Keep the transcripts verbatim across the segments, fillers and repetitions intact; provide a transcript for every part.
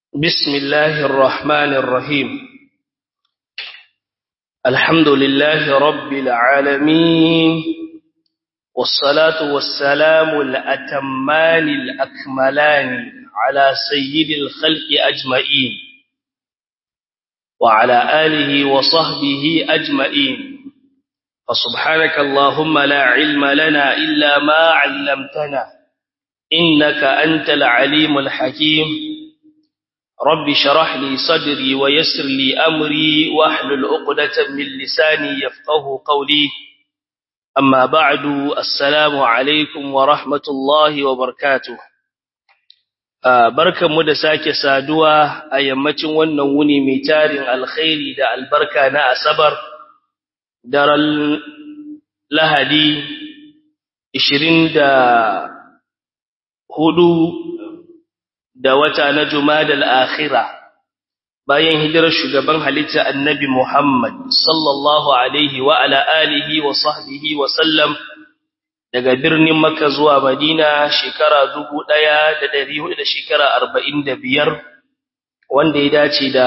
بسم الله الرحمن الرحيم. الحمد لله رب العالمين، والصلاة والسلام الأتمان الأكملان على سيد الخلق أجمعين وعلى آله وصحبه أجمعين. فسبحانك اللهم لا علم لنا إلا ما علمتنا إنك أنت العليم الحكيم. رب شرح لي صدري ويسر لي أمري واحلل عقدة من لساني يفقه قولي. أما بعد، السلام عليكم ورحمة الله وبركاته. بركة مدساك سادوا أيامة ونوني ميتار الخير دا البركة نا أسبر دار اللهدي إشرين دا هدو da wata na Jumadal Akhira, bayan hijirar shugaban halitta Annabi Muhammad sallallahu alaihi wa ala alihi wa sahbihi wa sallam daga birnin Makka zuwa Madina shekara dubu ɗaya da ɗari hudu da shekara arba'in da biyar, wanda ya dace da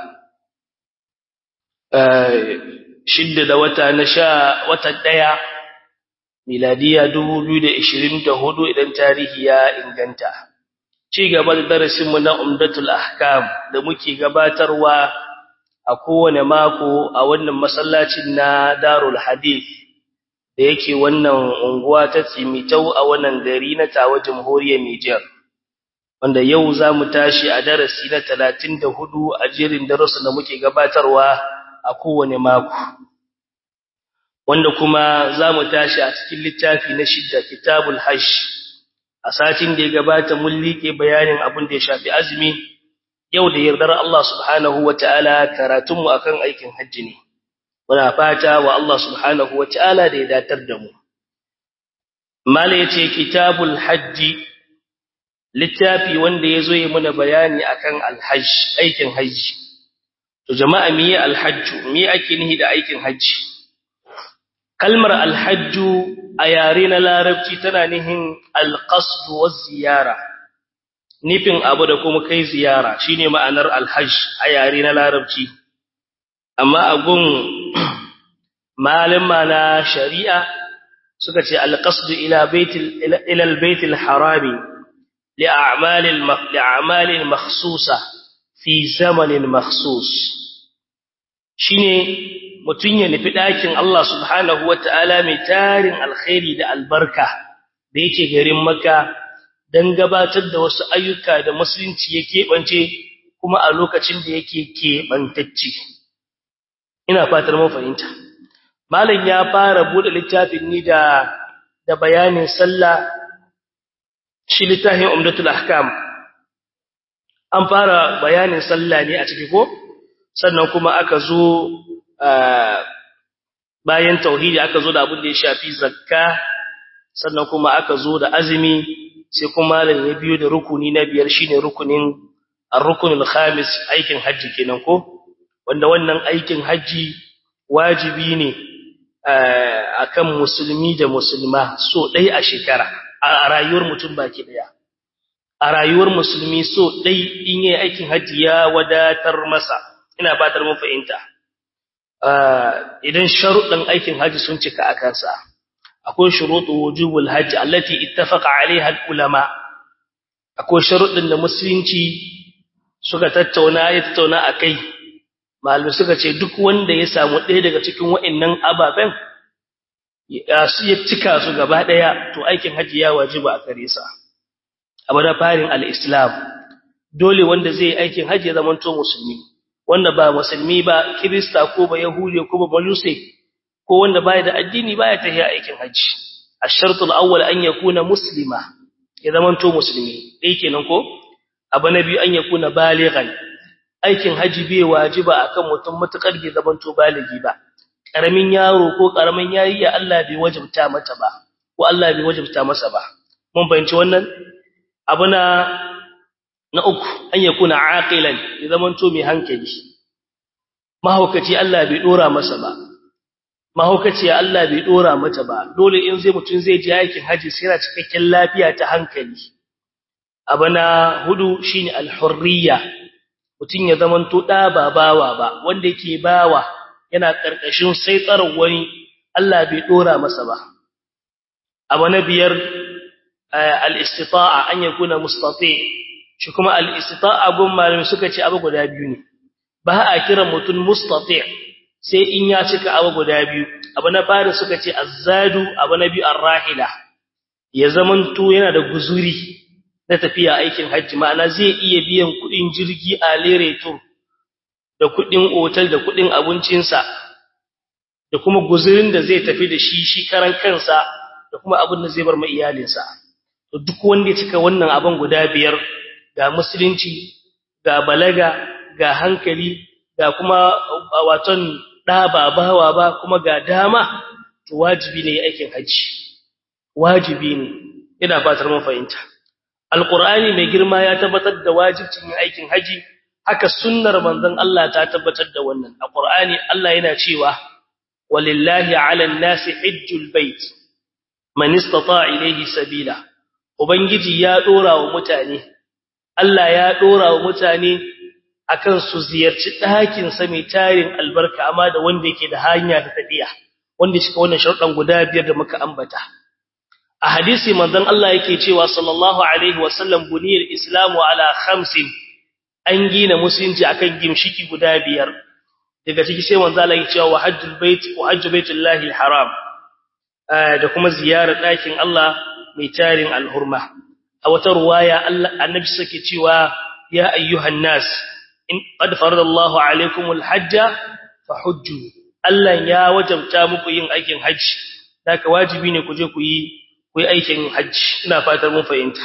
shidda da wata na sha watan ɗaya miladiya dubu biyu da ishirin da hudu idan tarihi ya inganta. Ci gaba da darasinmu na Umdatul Ahkam da muke gabatarwa a kowane mako a wannan masallacin na Darul Hadith da yake wannan unguwa ta Tsimitau a wannan gari na Tawa Jamhuriyar Niger, wanda yau za mu tashi a darasi na talatin da hudu a jerin darussan da muke gabatarwa a kowane mako, wanda kuma za mu tashi a cikin littafi na shidda, Kitabul Hajj. A satin da ya gabata mun liƙe bayanin abin da ya shafi azumi. Yau da yardar Allah subhanahu wata'ala karatunmu akan aikin hajji ne, muna fata wa Allah subhanahu wata'ala da ya datar da mu. Mala yace Kitabul Hajji, littafi wanda ya zo yi mana bayani akan alhajj, aikin hajji. To jama'a, miye alhajju, miye ake nihi da aikin hajji? Kalmar alhajju a yare na larabci tana nihin alqasdu waz ziyara, nufin abu da kuma kai ziyara shine ma'anar alhajj a yare na larabci. Amma a gun malama na shari'a suka ce alqasdu ila baitil ila albaitil harami li a'malil li a'malin makhsusa fi zamanin makhsus, shine mutum ya nufi ɗakin Allah subhanahu wa ta'ala mai tarin alkhairi da albarka da yake garin Makka don gabatar da wasu ayyuka da musulunci ya keɓance kuma a lokacin da yake keɓantacce. Ina fatar mun fahimta. Malam ya fara buɗe littafin ni da da bayanin sallah, shi littafin Umdatul Ahkam. An fara bayanin sallah ne a ciki ko? Sannan kuma aka zo bayan tauhidi aka zo da abin da ya shafi zakka, sannan kuma aka zo da azumi, sai kuma malam ya biyo da rukuni na biyar shine rukunin ar-rukunul khamis, aikin haji kenan ko, wanda wannan aikin haji wajibi ne akan musulmi da musulma so ɗaya a shekara a rayuwar mutum baki daya. A rayuwar musulmi so ɗaya in yi aikin haji ya wadatar masa. Ina fatar mun fahimta. idan sharuɗin aikin haji sun cika a kansa, akwai shuruɗu wujubul haji allati ittafaqa alaiha ulama, akwai sharuɗin da musulunci suka tattauna ya tattauna akai. Malamai suka ce duk wanda ya samu ɗaya daga cikin wa'annan ababen ya su ya cika su gaba ɗaya, to aikin haji ya wajiba a gare sa. Abu da farin al-islam, dole wanda zai aikin haji ya zamanto musulmi. Wanda ba musulmi ba, kirista ko ba yahudi ko ba majuse ko wanda baya da addini baya tafiya aikin haji. Ash-shartul awwal an yakuna muslima, ya zamanto musulmi. Dai kenan ko? Abu na biyu an yakuna balighan. Aikin haji bai wajiba akan mutum mutakar bai zamanto baligi ba. Karamin yaro ko karamin yariya Allah bai wajibta mata ba, ko Allah bai wajibta masa ba. Mun fahimci wannan? Abu na na uku an yakuna aqilan, ya zamanto mai hankali. Mahaukaci Allah bai dora masa ba, mahaukaci Allah bai dora mata ba. Dole in zai mutun zai je aikin haji sai yana cikakken lafiya ta hankali. Abana hudu shine al-hurriya, mutun ya zamanto da ba bawa ba wanda yake bawa yana karkashin sai tsaron wani Allah bai dora masa ba abu na biyar al-istita'a an yakuna mustati shi kuma al-istita'a gun malami suka ce abu guda biyu ne ba a kira mutun mustati sai in ya cika abu guda biyu abu na fara suka ce azzadu abu na biyu ar-rahila ya zamanto yana da guzuri na tafiya aikin hajji ma'ana zai iya biyan kudin jirgi a lereto da kudin otal da kudin abincinsa da kuma guzurin da zai tafi da shi shi karan kansa da kuma abin da zai bar ma iyalinsa to duk wanda ya cika wannan abin guda biyar ga musulunci ga balaga ga hankali ga kuma waton da babawa ba kuma ga dama to wajibi ne aikin hajji wajibi ne ina fatar mun fahimta alqur'ani mai girma ya tabbatar da wajibcin yin aikin haji haka sunnar manzon Allah ta tabbatar da wannan alqur'ani Allah yana cewa walillahi 'alan nasi hajjul bait man istata'a ilayhi sabila ubangiji ya dora wa mutane Allah ya dora wa mutane akan su ziyarci ɗakin sa mai tarin albarka amma da wanda yake da hanya ta tafiya wanda shi wannan sharuɗan guda biyar da muka ambata a hadisi manzon Allah yake cewa sallallahu alaihi wasallam buniyar islamu ala khamsin an gina musulunci akan gimshiki guda biyar daga ciki sai manzon Allah yake cewa hajjul bait wa hajju baitullahi alharam da kuma ziyarar ɗakin Allah mai tarin alhurma a wata ruwaya Allah annabi sake cewa ya ayyuhan nas in qad faradallahu alaikumul hajja fahujju Allah ya wajabta muku yin aikin haji haka wajibi ne ku je ku yi ku yi aikin haji ina fatar mun fahimta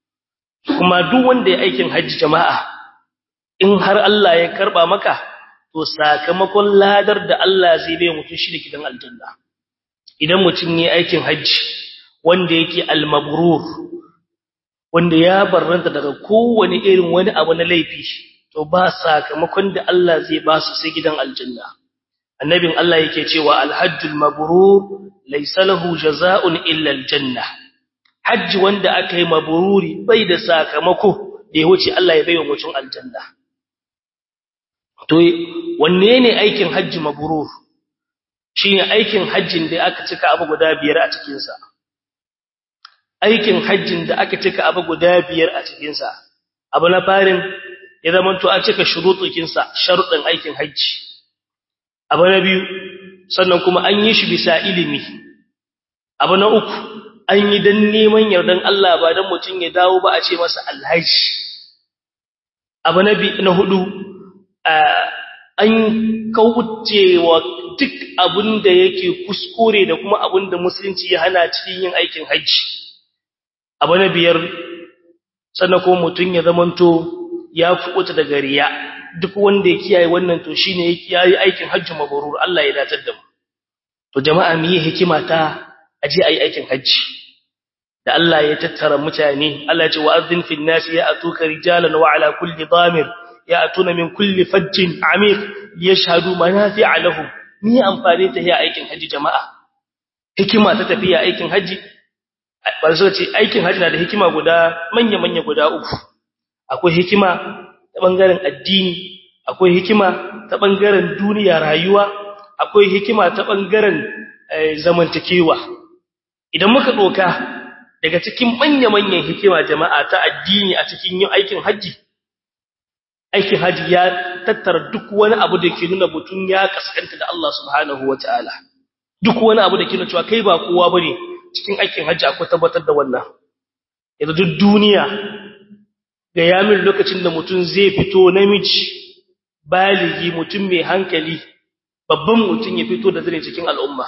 kuma duk wanda ya aikin haji jama'a in har Allah ya karba maka to sakamakon ladar da Allah zai bai mutum shi da gidan aljanna idan mutum yayi aikin haji wanda yake al-mabrur wanda ya barranta daga kowane irin wani abu na laifi to ba sakamakon da Allah zai ba su sai gidan aljanna annabin Allah yake cewa al-hajjul mabrur laysa lahu jazaa'un illa al-janna hajji wanda aka yi mabruri bai da sakamako da ya wuce Allah ya baiwa mutum aljanna to wanne ne aikin hajji mabrur shine aikin hajjin da aka cika abu guda biyar a cikin sa aikin hajjin da aka cika abu guda biyar a cikin sa abu na farin ya zama to a cika shurutukin sa sharuɗin aikin hajji abu na biyu sannan kuma an yi shi bisa ilimi abu na uku an yi dan neman yardan Allah ba dan mutun ya dawo ba a ce masa alhaji abu na biyu na hudu an kaucewa duk abinda yake kuskure da kuma abinda musulunci ya hana cikin yin aikin haji abu na biyar sannan kuma mutun ya zamanto ya fukuta daga riya duk wanda ya kiyaye wannan to shine yayi aikin hajji mabrur Allah ya datar da mu to jama'a mu yi hikima ta aje ayi aikin hajji da Allah ya tattara mutane Allah ya ce wa'adhin fil nasi ya'tuka rijalan wa ala kulli damir ya'tuna min kulli fajjin amiq yashhadu manafi'a lahum ni amfani ta yi aikin hajji jama'a hikima ta tafiya aikin hajji ba su ce aikin hajji na da hikima guda manya manya guda uku akwai hikima ta bangaren addini akwai hikima ta bangaren duniya rayuwa akwai hikima ta bangaren zamantakewa idan muka doka daga cikin manya-manyan hikima jama'a ta addini a cikin yin aikin haji aikin haji ya tattara duk wani abu da ke nuna mutum ya kaskanta da Allah subhanahu wataala duk wani abu da ke nuna cewa kai ba kowa bane cikin aikin haji akwai tabbatar da wannan yanzu duk duniya ga yamin lokacin da mutum zai fito namiji baligi mutum mai hankali babban mutum ya fito da zane cikin al'umma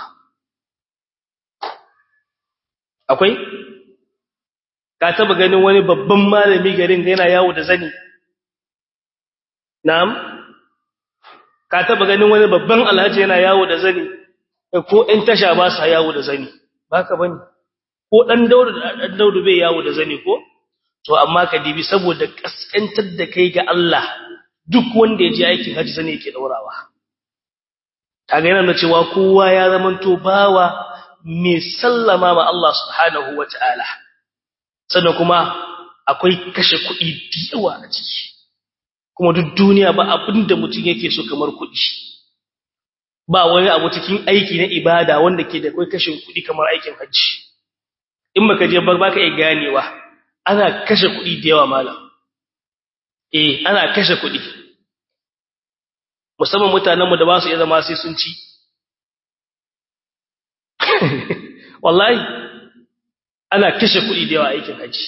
akwai ka taba ganin wani babban malami garin yana yawo da zani na'am ka taba ganin wani babban alhaji yana yawo da zani ko ɗan tasha ba sa yawo da zani baka bane ko dan daudu dan daudu bai yawo da zani ko to amma ka dibi saboda kaskantar da kai ga Allah duk wanda ya je aikin haji zane yake daurawa kaga yana cewa kowa ya zamanto bawa mai sallama ma Allah subhanahu wataala sannan kuma akwai kashe kuɗi yawa a ciki kuma duk duniya ba abinda mutum yake so kamar kuɗi ba wani abu cikin aiki na ibada wanda ke da kai kashin kuɗi kamar aikin hajji in baka je ba baka iya ganewa ana kashe kuɗi da yawa malam eh ana kashe kuɗi musamman mutanenmu da ba su iya zama sai sun ci wallahi ana kashe kuɗi da yawa aikin hajji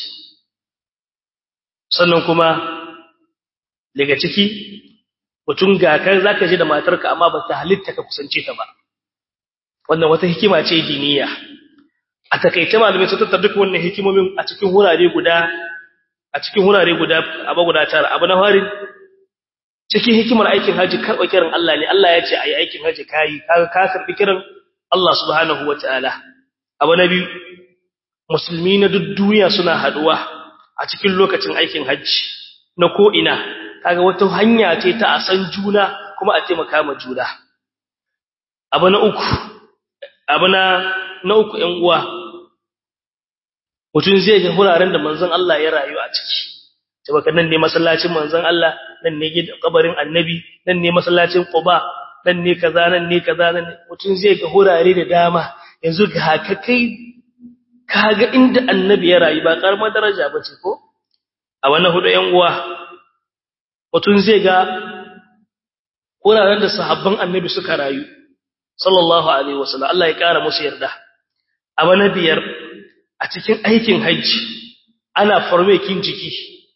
sannan kuma daga ciki mutum ga kai zaka je da matarka amma ba ta halitta ka kusance ta ba wannan wata hikima ce diniya a takeice malumin sun tattara duk wannan hikimomin a cikin hurare guda a cikin hurare guda aba guda tara abu na farin cikin hikimar aikin haji karɓa kiran Allah ne Allah ya ce ayi aikin haji kai kaga ka karbi kiran Allah subhanahu wataala abu na biyu musulmi na duk duniya suna haduwa a cikin lokacin aikin haji na ko ina kaga wata hanya ce ta a san juna kuma a taimaka ma juna abu na uku abu na na uku ƴan uwa mutum zai ga huraren da manzon Allah ya rayu a ciki saboda nan ne masallacin manzon Allah nan ne gidan kabarin annabi nan ne masallacin Quba nan ne kaza nan ne kaza nan mutum zai ga hurare da dama yanzu ga haka kai kaga inda annabi ya rayu ba karamar daraja bace ko a wannan hudu ƴan uwa mutum zai ga wuraren da sahabban annabi suka rayu sallallahu alaihi wasallam Allah ya kara musu yarda abu na biyar a cikin aikin haji ana farmekin jiki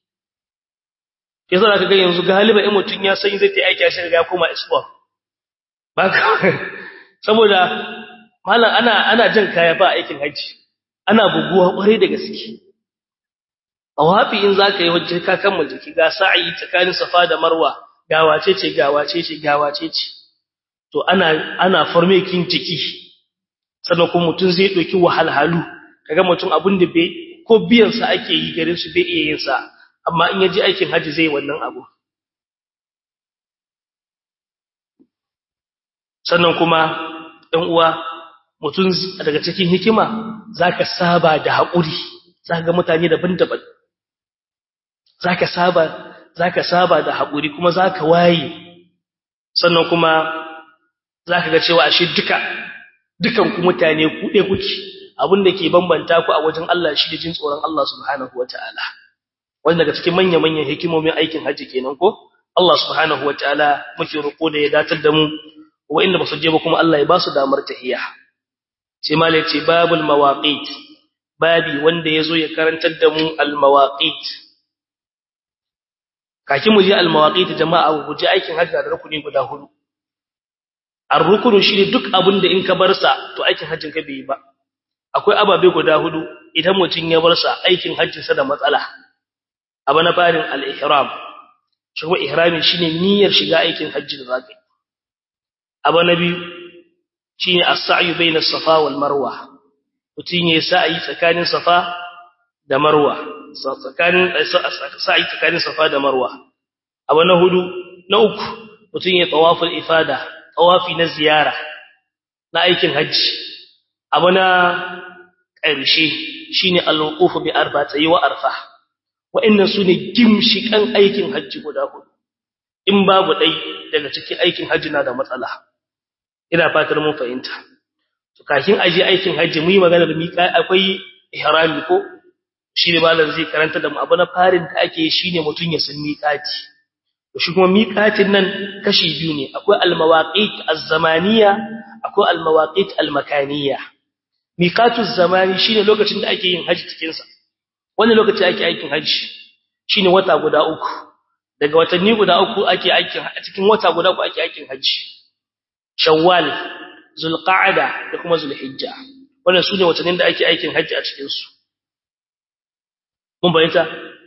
yasa zaka ga yanzu galiba in mutum ya san zai ta aiki a shi ga kuma sport baka saboda mallan ana ana jan kaya ba aikin haji ana buguwa kware da gaske awafi in zaka yi hujja ka kammala jiki ga sa'i tsakanin safa da marwa gawace ce gawace ce gawace ce to ana ana farmekin jiki sannan kuma mutun zai doki wahalhalu kaga mutun abin da bai ko biyan sa ake yi garin su bai iya yin sa amma in yaji aikin haji zai wannan abu sannan kuma ɗan uwa mutun daga cikin hikima zaka saba da haƙuri zaka ga mutane daban-daban zaka saba zaka saba da hakuri kuma zaka waye sannan kuma zaka ga cewa ashe duka dukan ku mutane ku dai kuke abinda ke bambanta ku a wajen Allah shi da jin tsoron Allah subhanahu wataala wanda daga cikin manyan manyan hikimomin aikin haji kenan ko Allah subhanahu wataala muke roƙo da ya datar da mu wa inda ba su je ba kuma Allah ya ba su damar tahiya sai malai ce babul mawaqit babi wanda yazo ya karantar da mu al mawaqit kake mu je al-mawaqit jama'a ku je aikin hajji da rukuni guda hudu ar-rukunu shine duk abin da in ka bar sa to aikin hajjin ka bai ba akwai ababe guda hudu idan mutun ya bar sa aikin hajjin sa da matsala abu na farin al-ihram shi ko ihrami shine niyyar shiga aikin hajji da zaka abu na biyu shine as-sa'yu bayna as-safa wal marwa mutun ya sa'i tsakanin safa da marwa tsakanin sa'i tsakanin safa da marwa abu na hudu na uku mutun ya tawaful ifada tawafi na ziyara na aikin haji abu na ƙarshe shine al-wuquf bi arba'ati wa arfa wa'annan sune gimshikan aikin haji guda hudu in babu dai daga cikin aikin haji na da matsala ina fatar mun fahimta to kafin aje aikin haji mu yi magana da miƙa akwai ihrami ko shi ne malam zai karanta da mu abu na farin da ake shi ne mutum ya san miƙati to shi kuma miƙatin nan kashi biyu ne akwai al-mawaqit az-zamaniyya akwai al-mawaqit al-makaniyya miƙatu az-zamani shine lokacin da ake yin haji cikin sa wani lokaci ake aikin haji shine wata guda uku daga watanni guda uku ake aikin a cikin wata guda uku ake aikin haji shawwal zulqa'ada da kuma zulhijja wannan sune watannin da ake aikin haji a cikin su mun bayyana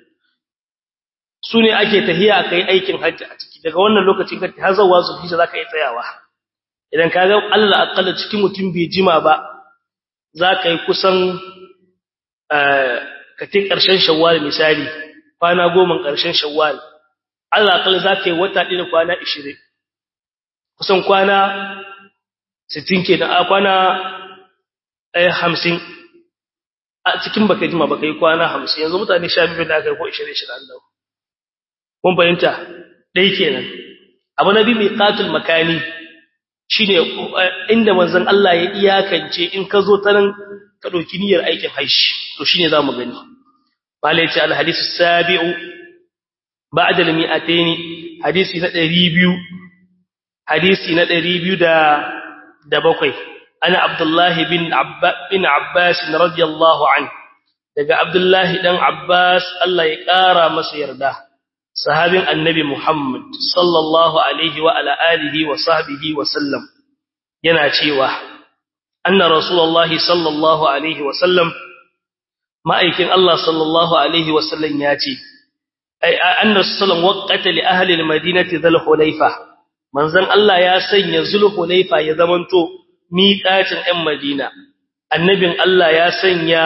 sune ake tahiya kai aikin hajji a ciki daga wannan lokacin ka har zuwa zulhijja zaka yi tsayawa idan kaga Allah akalla cikin mutum bai jima ba zaka yi kusan eh katin karshen shawwal misali kwana goma karshen shawwal Allah akalla zaka yi wata ɗaya da kwana ishirin kusan kwana sittin kenan a kwana hamsin a cikin baka jima baka yi kwana hamsin yanzu mutane sha biyu da aka yi ko ishirin ishirin da kun fahimta dai kenan abu nabi miqatul makani shine inda manzon Allah ya iyakance in ka zo ta nan ka dauki niyyar aikin hajji to shine zamu gani malai ce al hadith as-sabi'u ba'da al-mi'atayn hadisi na ɗari biyu hadisi na ɗari biyu da bakwai ana abdullahi bin abba bin abbas radiyallahu anhu daga abdullahi dan abbas Allah ya kara masa yarda sahabin annabi muhammad sallallahu alaihi wa ala alihi wa sahbihi wa sallam yana cewa anna rasulullahi sallallahu alaihi wa sallam ma'aikin Allah sallallahu alaihi wa sallam ya ce ai anna sallam waqata li ahli almadinati dhul hulayfa manzon Allah ya sanya dhul hulayfa ya zamanto miqatin ɗan Madina annabin Allah ya sanya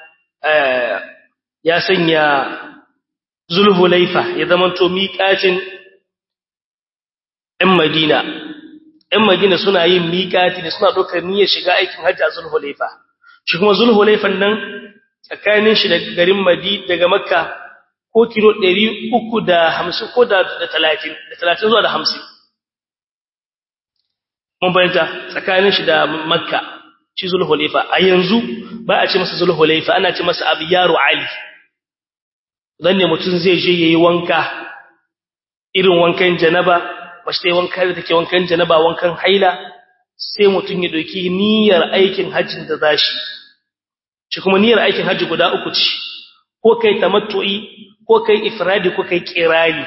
ya sanya dhul hulayfa ya zamanto miqatin ɗan Madina ɗan Madina suna yin miqati ne suna dokar niyyar shiga aikin hajji a dhul hulayfa shi kuma dhul hulayfan nan tsakanin shi da garin Madina daga Makka ko kilo ɗari uku da hamsin ko da talatin da talatin zuwa da hamsin mun bayyana tsakanin shi da makka shi zulhulaifa a yanzu ba a ce masa zulhulaifa ana ce masa abiyaru ali dan ne mutum zai je yayi wanka irin wankan janaba mace tayi wanka da take wankan janaba wankan haila sai mutum ya dauki niyyar aikin hajjin da zashi shi kuma niyyar aikin hajji guda uku ce ko kai tamattu'i ko kai ifradi ko kai qirani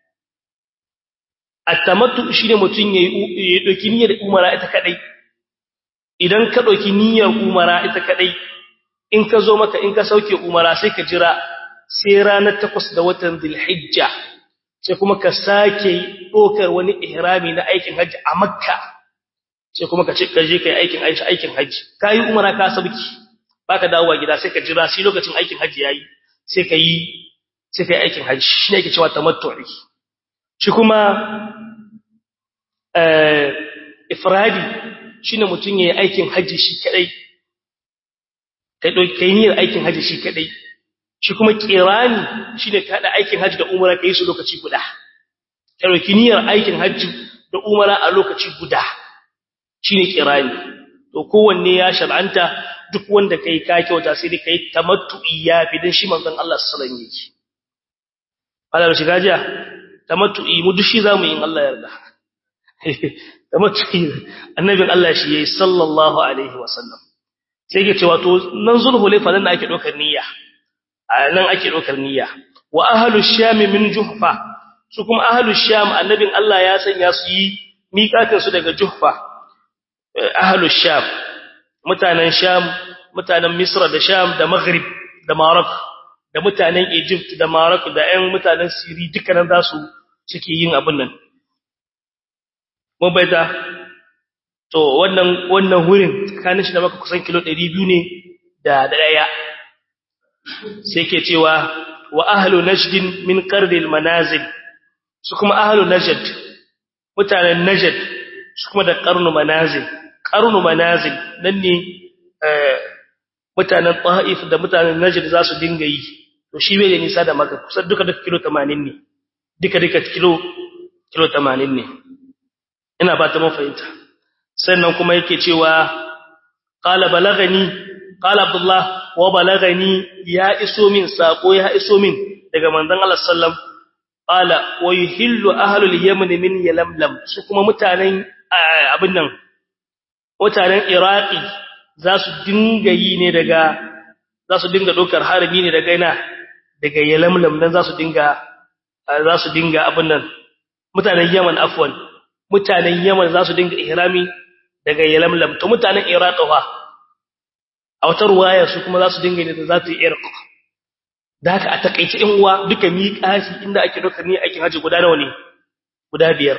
at-tamattu shine mutun yayi doki niyyar umara ita kadai idan ka doki niyyar umara ita kadai in ka zo maka in ka sauke umara sai ka jira sai ranar takwas da watan dhulhijja sai kuma ka sake dokar wani ihrami na aikin haji a makka sai kuma ka ce ka je kai aikin aikin aikin haji kai umara ka sabki baka dawowa gida sai ka jira sai lokacin aikin haji yayi sai ka yi sai kai aikin haji shine yake cewa tamattu'i shi kuma eh ifradi shine mutun yayin aikin haji shi kadai kai dokai niyyar aikin haji shi kadai shi kuma qirani shine ka hada aikin haji da umara kai su lokaci guda kai dokai niyyar aikin haji da umara a lokaci guda shine qirani to kowanne ya shar'anta duk wanda kai ka kyauta sai dai kai tamattu'i ya fi dan shi manzon Allah sallallahu alaihi wasallam yake Allah shi gajiya tamattu'i mu dushi zamu yin Allah yarda tamattu'i annabin Allah shi yayi sallallahu alaihi wasallam sai yake cewa to nan zulhulaifa nan ake dokar niyya nan ake dokar niyya wa ahlu sham min juhfa su kuma ahlu sham annabin Allah ya sanya su yi miƙatin su daga juhfa ahlu sham mutanen sham mutanen misra da sham da maghrib da maroc da mutanen Egypt da Morocco da ƴan mutanen Syria dukkanin za su suke yin abin nan mun baita to wannan wannan hurin tsakanin shi da maka kusan kilo ɗari biyu ne da daya sai ke cewa wa ahlu najd min qardil manazil su kuma ahlu najd mutanen najd su kuma da qarnu manazil qarnu manazil nan ne mutanen Taif da mutanen Najd za su dinga yi to shi bai da nisa da Makka kusan duka duka kilo tamanin ne duka duka kilo kilo tamanin ne ina ba ta mun fahimta sannan kuma yake cewa qala balagani qala Abdullah wa balagani ya iso min sako ya iso min daga manzon Allah sallam qala wa yuhillu ahlul yaman min yalamlam su kuma mutanen abin nan mutanen Iraki za su dinga yi ne daga za su dinga dokar harami ne daga ina daga yalamlam nan za su dinga za su dinga abin nan mutanen Yaman afwan mutanen Yaman za su dinga ihrami daga yalamlam to mutanen Iraq fa a wata ruwaya su kuma za su dinga ne da za su yi irq da haka a takeice in uwa duka miƙati inda ake dokar ni aikin haji guda nawa ne guda biyar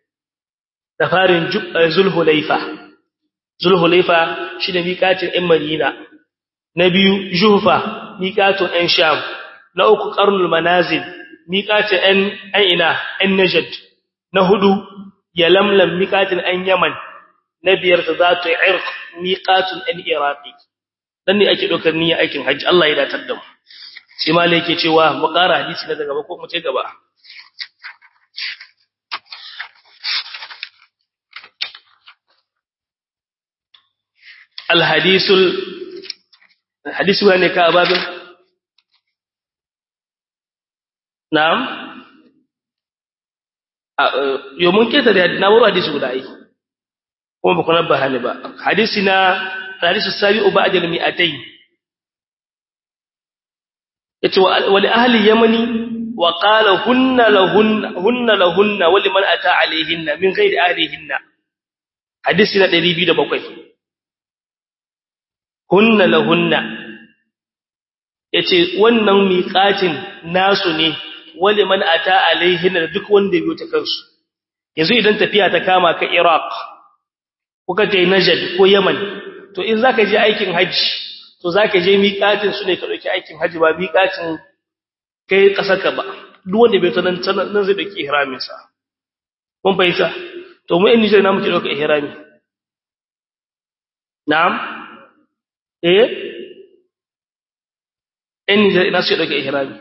da farin zulhulaifa zulhulaifa shine miƙatin ɗin Madina na biyu juhfa miƙatun ɗin Sham na uku qarnul manazil miƙatin ɗin ina ɗin Najd na hudu yalamlam miƙatin ɗin Yaman na biyar da zatu irq miƙatun ɗin Iraqi dan ne ake dokar niyyar aikin haji Allah ya datar da mu sai malai yake cewa mu ƙara hadisi na gaba ko mu ce gaba al-hadisul hadisu ne ka babin na'am yo mun keta da na wuro hadisi guda ai kuma ba kuna bahani ba hadisi na hadisu sabi'u ba'da al-mi'atayn yace wa li ahli yamani wa qala hunna lahunna hunna lahunna wa liman ata alayhinna min ghairi ahlihinna hadisi na ɗari biyu da bakwai hunna lahunna yace wannan miqatin nasu ne wa liman ata alayhinna duk wanda biyo ta kansu yanzu idan tafiya ta kama ka Iraq kuka je Najd ko Yaman to in zaka je aikin haji to zaka je miqatin su ne ka dauki aikin haji ba miqatin kai kasarka ba duk wanda bai tanan nan zai dauki ihramin sa mun fahimta to mu in Niger na muke dauka ihrami na'am eh in Niger ina sai dauka ihrami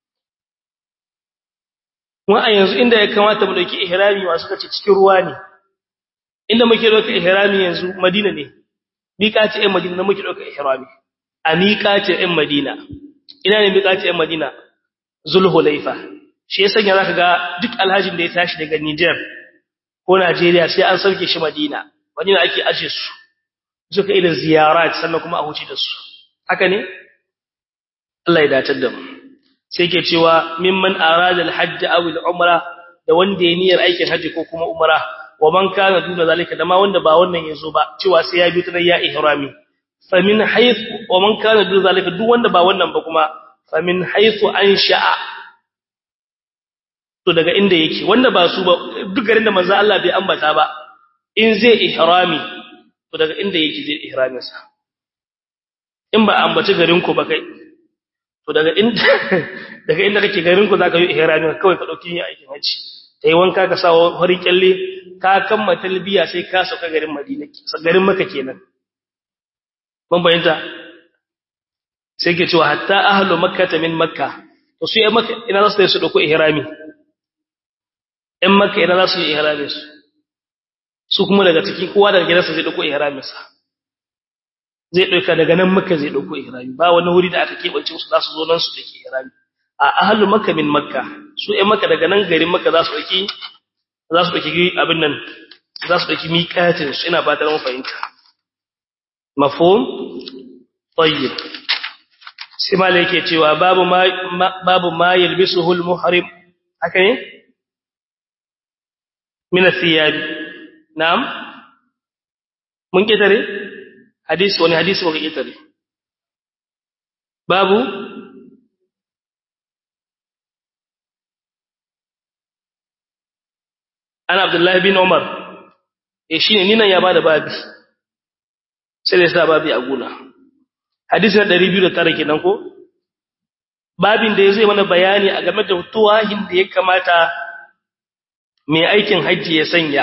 wa a yanzu inda ya kamata mu dauki ihrami wa suka ce cikin ruwa ne inda muke dauka ihrami yanzu Madina ne miƙati ɗin Madina na muke dauka ihrami a miƙati ɗin Madina ina ne miƙati ɗin Madina Zulhulaifa shi yasa ya zaka ga duk alhajin da ya tashi daga Niger ko Najeriya sai an sauke shi Madina Madina ake aje su suka ida ziyarat sannan kuma a huce da su haka ne Allah ya datar da mu sai ke cewa mimman arada alhajj aw alumra da wanda ya niyyar aikin haji ko kuma umra wa man kana duna zalika da ma wanda ba wannan yazo ba cewa sai ya bi ta ya ihrami fa min hayth wa man kana duna zalika duk wanda ba wannan ba kuma fa min haythu ansha'a to daga inda yake wanda ba su ba duk garin da manzo Allah bai ambata ba in zai ihrami to daga inda yake zai ihramin sa in ba ambaci garin ku ba kai to daga inda daga inda kake garin ku zaka yi ihramin kawai ka dauki yin aikin haji kai wanka ka sa hori kyalle ka kamma talbiya sai ka sauka garin Madina garin Makka kenan ban bayyana sai ke cewa hatta ahlu makkah min makkah to su ai makka ina za su su dauko ihrami in makka ina za su yi ihramin su su kuma daga cikin kowa daga gidansa zai dauko ihramin sa zai dauka daga nan makka zai dauko ihrami ba wani wuri da aka kebance su za su zo nan su dake ihrami a ahlu makkah min makkah su ai makka daga nan garin makka za su dauki za su dauki abin nan za su dauki miqatin su ina fatar mun fahimta mafhum tayyib sai malai yake cewa babu ma babu ma yalbisuhu almuhrim haka ne min athiyab na'am mun kitare hadisi wani hadisi muka kitare babu ana abdullahi bin umar eh shine ni nan ya bada babi sai da sa babi a guna hadisi na ɗari biyu da tara kenan ko babin da yazo mana bayani a game da tuwahin da ya kamata mai aikin haji ya sanya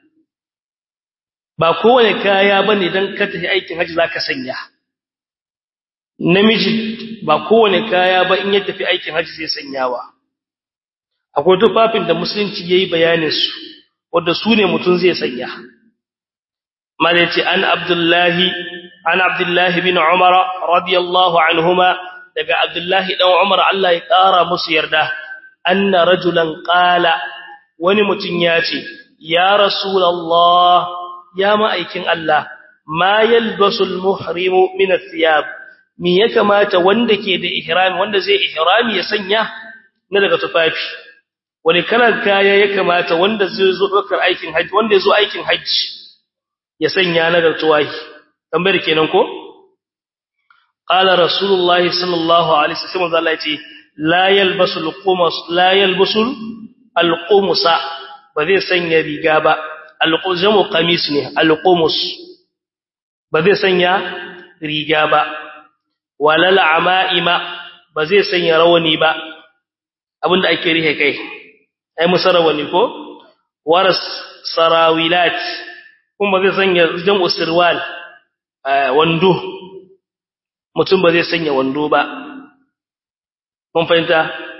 ba kowane kaya bane dan ka tafi aikin haji zaka sanya namiji ba kowane kaya ba in ya tafi aikin haji zai sanyawa akwai tufafin da musulunci yayi bayanin su wanda su ne mutun zai sanya malaci an abdullahi an abdullahi bin umar radiyallahu anhuma daga abdullahi dan umar Allah ya kara musu yarda anna rajulan qala wani mutun ya ce ya rasulullah ya ma'aikin Allah ma yalbasul muhrimu min athiyab me ya kamata wanda ke da ihrami wanda zai ihrami ya sanya na daga tufafi wani kalan kaya ya kamata wanda zai zo dokar aikin haji wanda yazo aikin haji ya sanya na daga tuwahi tambayar kenan ko qala rasulullahi sallallahu alaihi wasallam Allah yace la yalbasul qumus la yalbasul alqumusa ba zai sanya riga ba alqujamu qamis ne alqumus ba zai sanya riga ba walal amaima ba zai sanya rawani ba abinda ake rihe kai ai musarawani ko waras sarawilat kuma zai sanya jam'u sirwal wando mutum ba zai sanya wando ba mun fahimta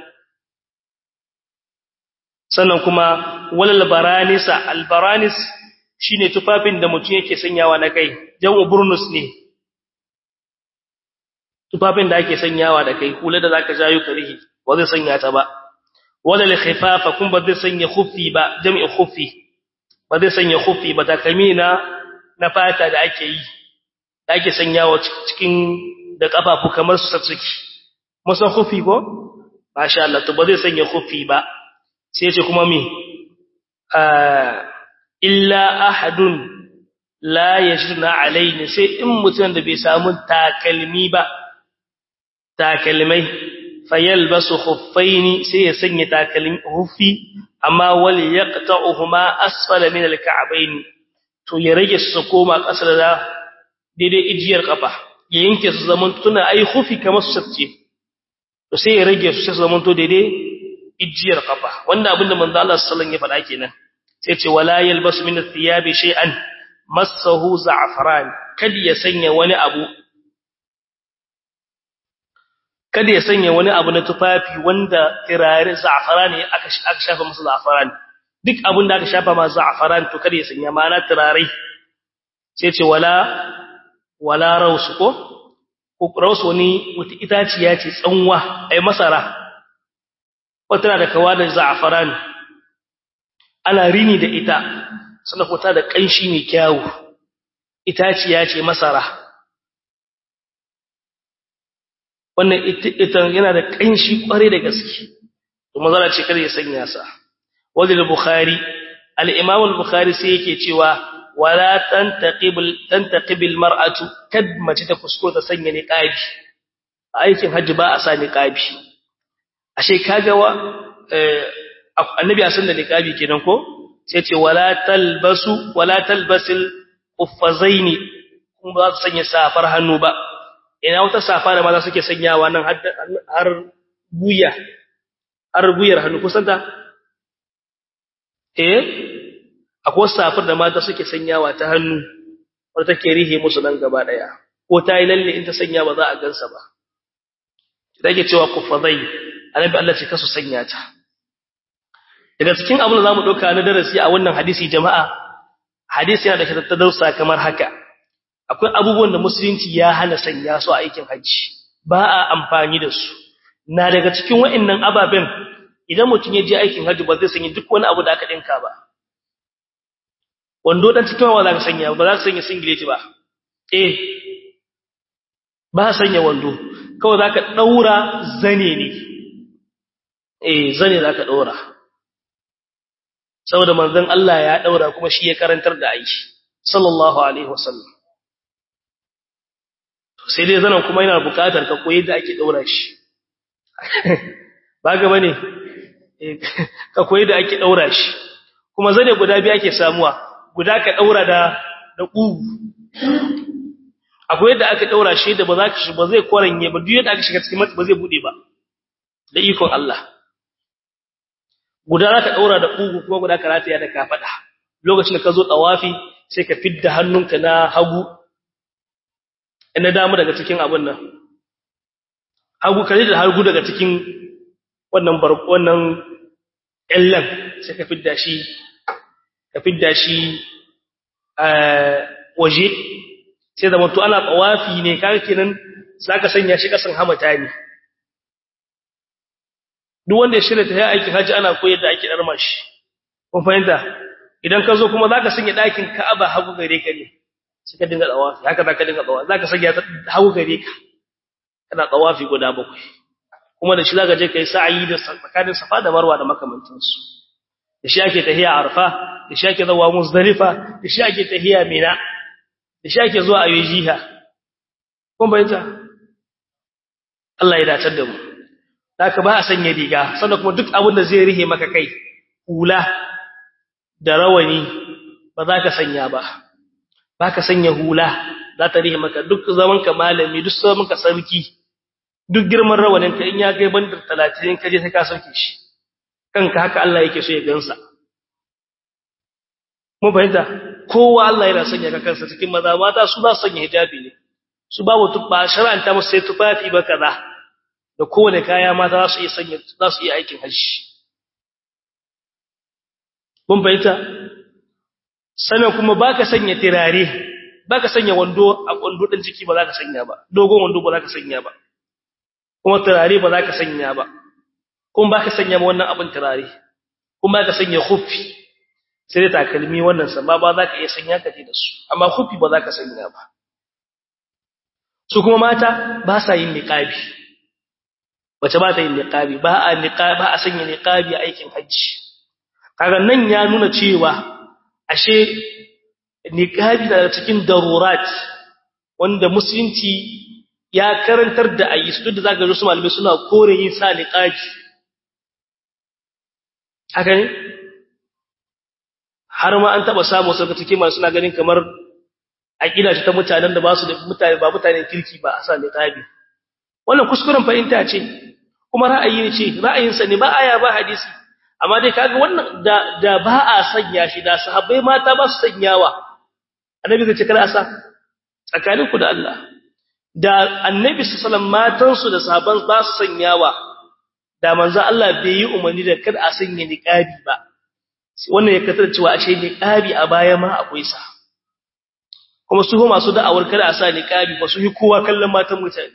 sannan kuma walal baranisa albaranis shine tufafin da mutum yake sanyawa na kai jam'u burnus ne tufafin da ake sanyawa da kai hula da zaka jayo karihi ba zai sanya ta ba wala li khifafa kun ba zai sanya khuffi ba jam'i khuffi ba zai sanya khuffi ba takamina na fata da ake yi da ake sanyawa cikin da kafafu kamar su tsaki musan khuffi ko masha Allah to ba zai sanya khuffi ba sai ce kuma me illa ahadun la yajiduna alaini sai in mutum da bai samu takalmi ba takalmai fayalbasu khuffaini sai ya sanya takalmi huffi amma wal yaqta'uhuma asfala min alka'bayn to ya rage su koma kasar da daidai ijiyar kafa ya yanke su zaman tuna ai huffi kamar su sace to sai ya rage su zaman to daidai ijiyar kafa wanda abinda manzo Allah sallallahu alaihi wasallam ya faɗa kenan sai ce wala yalbasu min athiyabi shay'an massahu za'fran kada ya sanya wani abu kada ya sanya wani abu na tufafi wanda tirare za'fran aka aka shafa masa za'fran duk abin da aka shafa masa za'fran to kada ya sanya mana tirare sai ce wala wala rausu ko ko rausu wani wata itaciya ce tsanwa ai masara wata da kawa da za'fran ana rini da ita suna fita da kanshi mai kyawu itaciya ce masara wannan ita yana da kanshi kware da gaske to mazala ce kare ya sanya sa wajil bukhari al-imam al-bukhari sai yake cewa wala tantaqibul tantaqibul mar'atu kad mace ta kusko ta sanya niqabi aikin haji ba a sa niqabi ashe kaga wa annabi asan da niqabi kenan ko sai ce wala talbasu wala talbasil quffazaini kuma ba su sanya safar hannu ba ina wata safa da maza suke sanyawa nan har buya har buyar hannu kusanta eh akwai safar da mata suke sanyawa ta hannu wanda take rihe musu nan gaba daya ko ta yi lalle in ta sanya ba za a gansa ba take cewa quffazai annabi Allah ce kasu sanya ta daga cikin abin da zamu dauka na darasi a wannan hadisi jama'a hadisi yana da tattausa kamar haka akwai abubuwan da musulunci ya hana sanya su a aikin haji ba a amfani da su na daga cikin wa'annan ababen idan mutum ya je aikin haji ba zai sanya duk wani abu da aka dinka ba wando dan cikin wa za ka sanya ba za ka sanya singlet ba eh ba sanya wando kawai za ka daura zane ne eh zane za ka daura saboda manzon Allah ya daura kuma shi ya karantar da aiki sallallahu alaihi wasallam sai dai zanan kuma yana buƙatar ka koyi da ake daura shi ba ga bane ka koyi da ake daura shi kuma zane guda biyu ake samuwa guda ka daura da da kugu akwai yadda aka daura shi da ba za ka shi ba zai koranye ba duk yadda aka shiga cikin mata ba zai bude ba da ikon Allah guda ka daura da kugu kuma guda ka rataya da kafada lokacin da ka zo tawafi sai ka fidda hannunka na hagu ina damu daga cikin abun nan hagu kare da hagu daga cikin wannan bar wannan illan sai ka fidda shi ka fidda shi a waje sai da mutu ana tawafi ne kaga kenan zaka sanya shi kasan hamata ne duk wanda ya shirya ta yi aikin haji ana koyar da ake darma shi kun fahimta idan ka zo kuma zaka sanya dakin Ka'aba hagu gare ka ne sai ka dinga tawafi haka zaka dinga tawafi zaka sanya ta hagu gare ka kana tawafi guda bakwai kuma da shi zaka je kai sa'i da tsakanin Safa da Marwa da makamantansu da shi ake tahiya Arfa da shi ake zuwa Muzdalifa da shi ake tahiya Mina da shi ake zuwa Ayyujiha kun bayyana Allah ya dace da mu haka ba a sanya riga sannan kuma duk abin da zai rihe maka kai hula da rawani ba za ka sanya ba ba ka sanya hula za ta rihe maka duk zaman ka malami duk zaman ka sarki duk girman rawanin ka in ya kai bandar talatin ka je sai ka sauke shi kanka haka Allah yake so ya gansa mu bayyana kowa Allah yana sanya ka kansa cikin maza mata su za su sanya hijabi ne su babu tubba shar'anta musu sai tufafi ba kaza da kowane kaya mata za su iya sanya za su iya aikin hajji mun bayyana sanan kuma baka sanya tirare baka sanya wando a wando din ciki ba za ka sanya ba dogon wando ba za ka sanya ba kuma turare ba za ka sanya ba kuma baka sanya ma wannan abin turare kuma baka sanya khuffi sai da takalmi wannan samba ba za ka iya sanya ka da su amma khuffi ba za ka sanya ba su kuma mata ba sa yin niqabi wace ba ta yin niqabi ba a niqabi ba a sanya niqabi a aikin haji kaga nan ya nuna cewa ashe niqabi da cikin darurat wanda musulunci ya karantar da ayi su da zaka ga su malamai suna kore yin sa niqabi haka ne har ma an taba samu sauka take masu suna ganin kamar aqida ce ta mutanen da ba su da mutane ba mutanen kirki ba a sa niqabi wannan kuskuren fahimta ce kuma ra'ayi ne ce ra'ayinsa ne ba aya ba hadisi amma dai kaga wannan da da ba a sanya shi da sahabbai mata ba su sanyawa annabi zai ce kada asa tsakanin ku da Allah da annabi sallallahu alaihi wasallam matan su da sahabban ba su sanyawa da manzo Allah bai yi umarni da kada a sanya niqabi ba wannan ya kasar cewa ashe niqabi a baya ma akwai sa kuma su masu da'awar kada a sa niqabi ba su yi kowa kallon matan mutane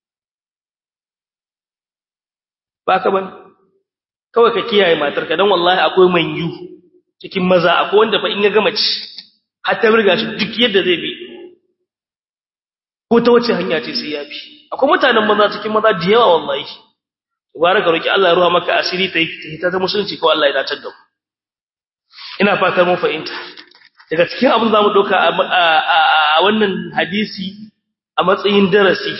ba ka ban kawai ka kiyaye matarka dan wallahi akwai manyu cikin maza akwai wanda fa in ya gama ci har ta riga shi duk yadda zai bi ko ta wace hanya ce sai ya bi akwai mutanen maza cikin maza da yawa wallahi baraka roki Allah ya ruha maka asiri ta yi ta musulunci ko Allah ya dace da mu ina fatan mun fahimta daga cikin abin zamu doka a wannan hadisi a matsayin darasi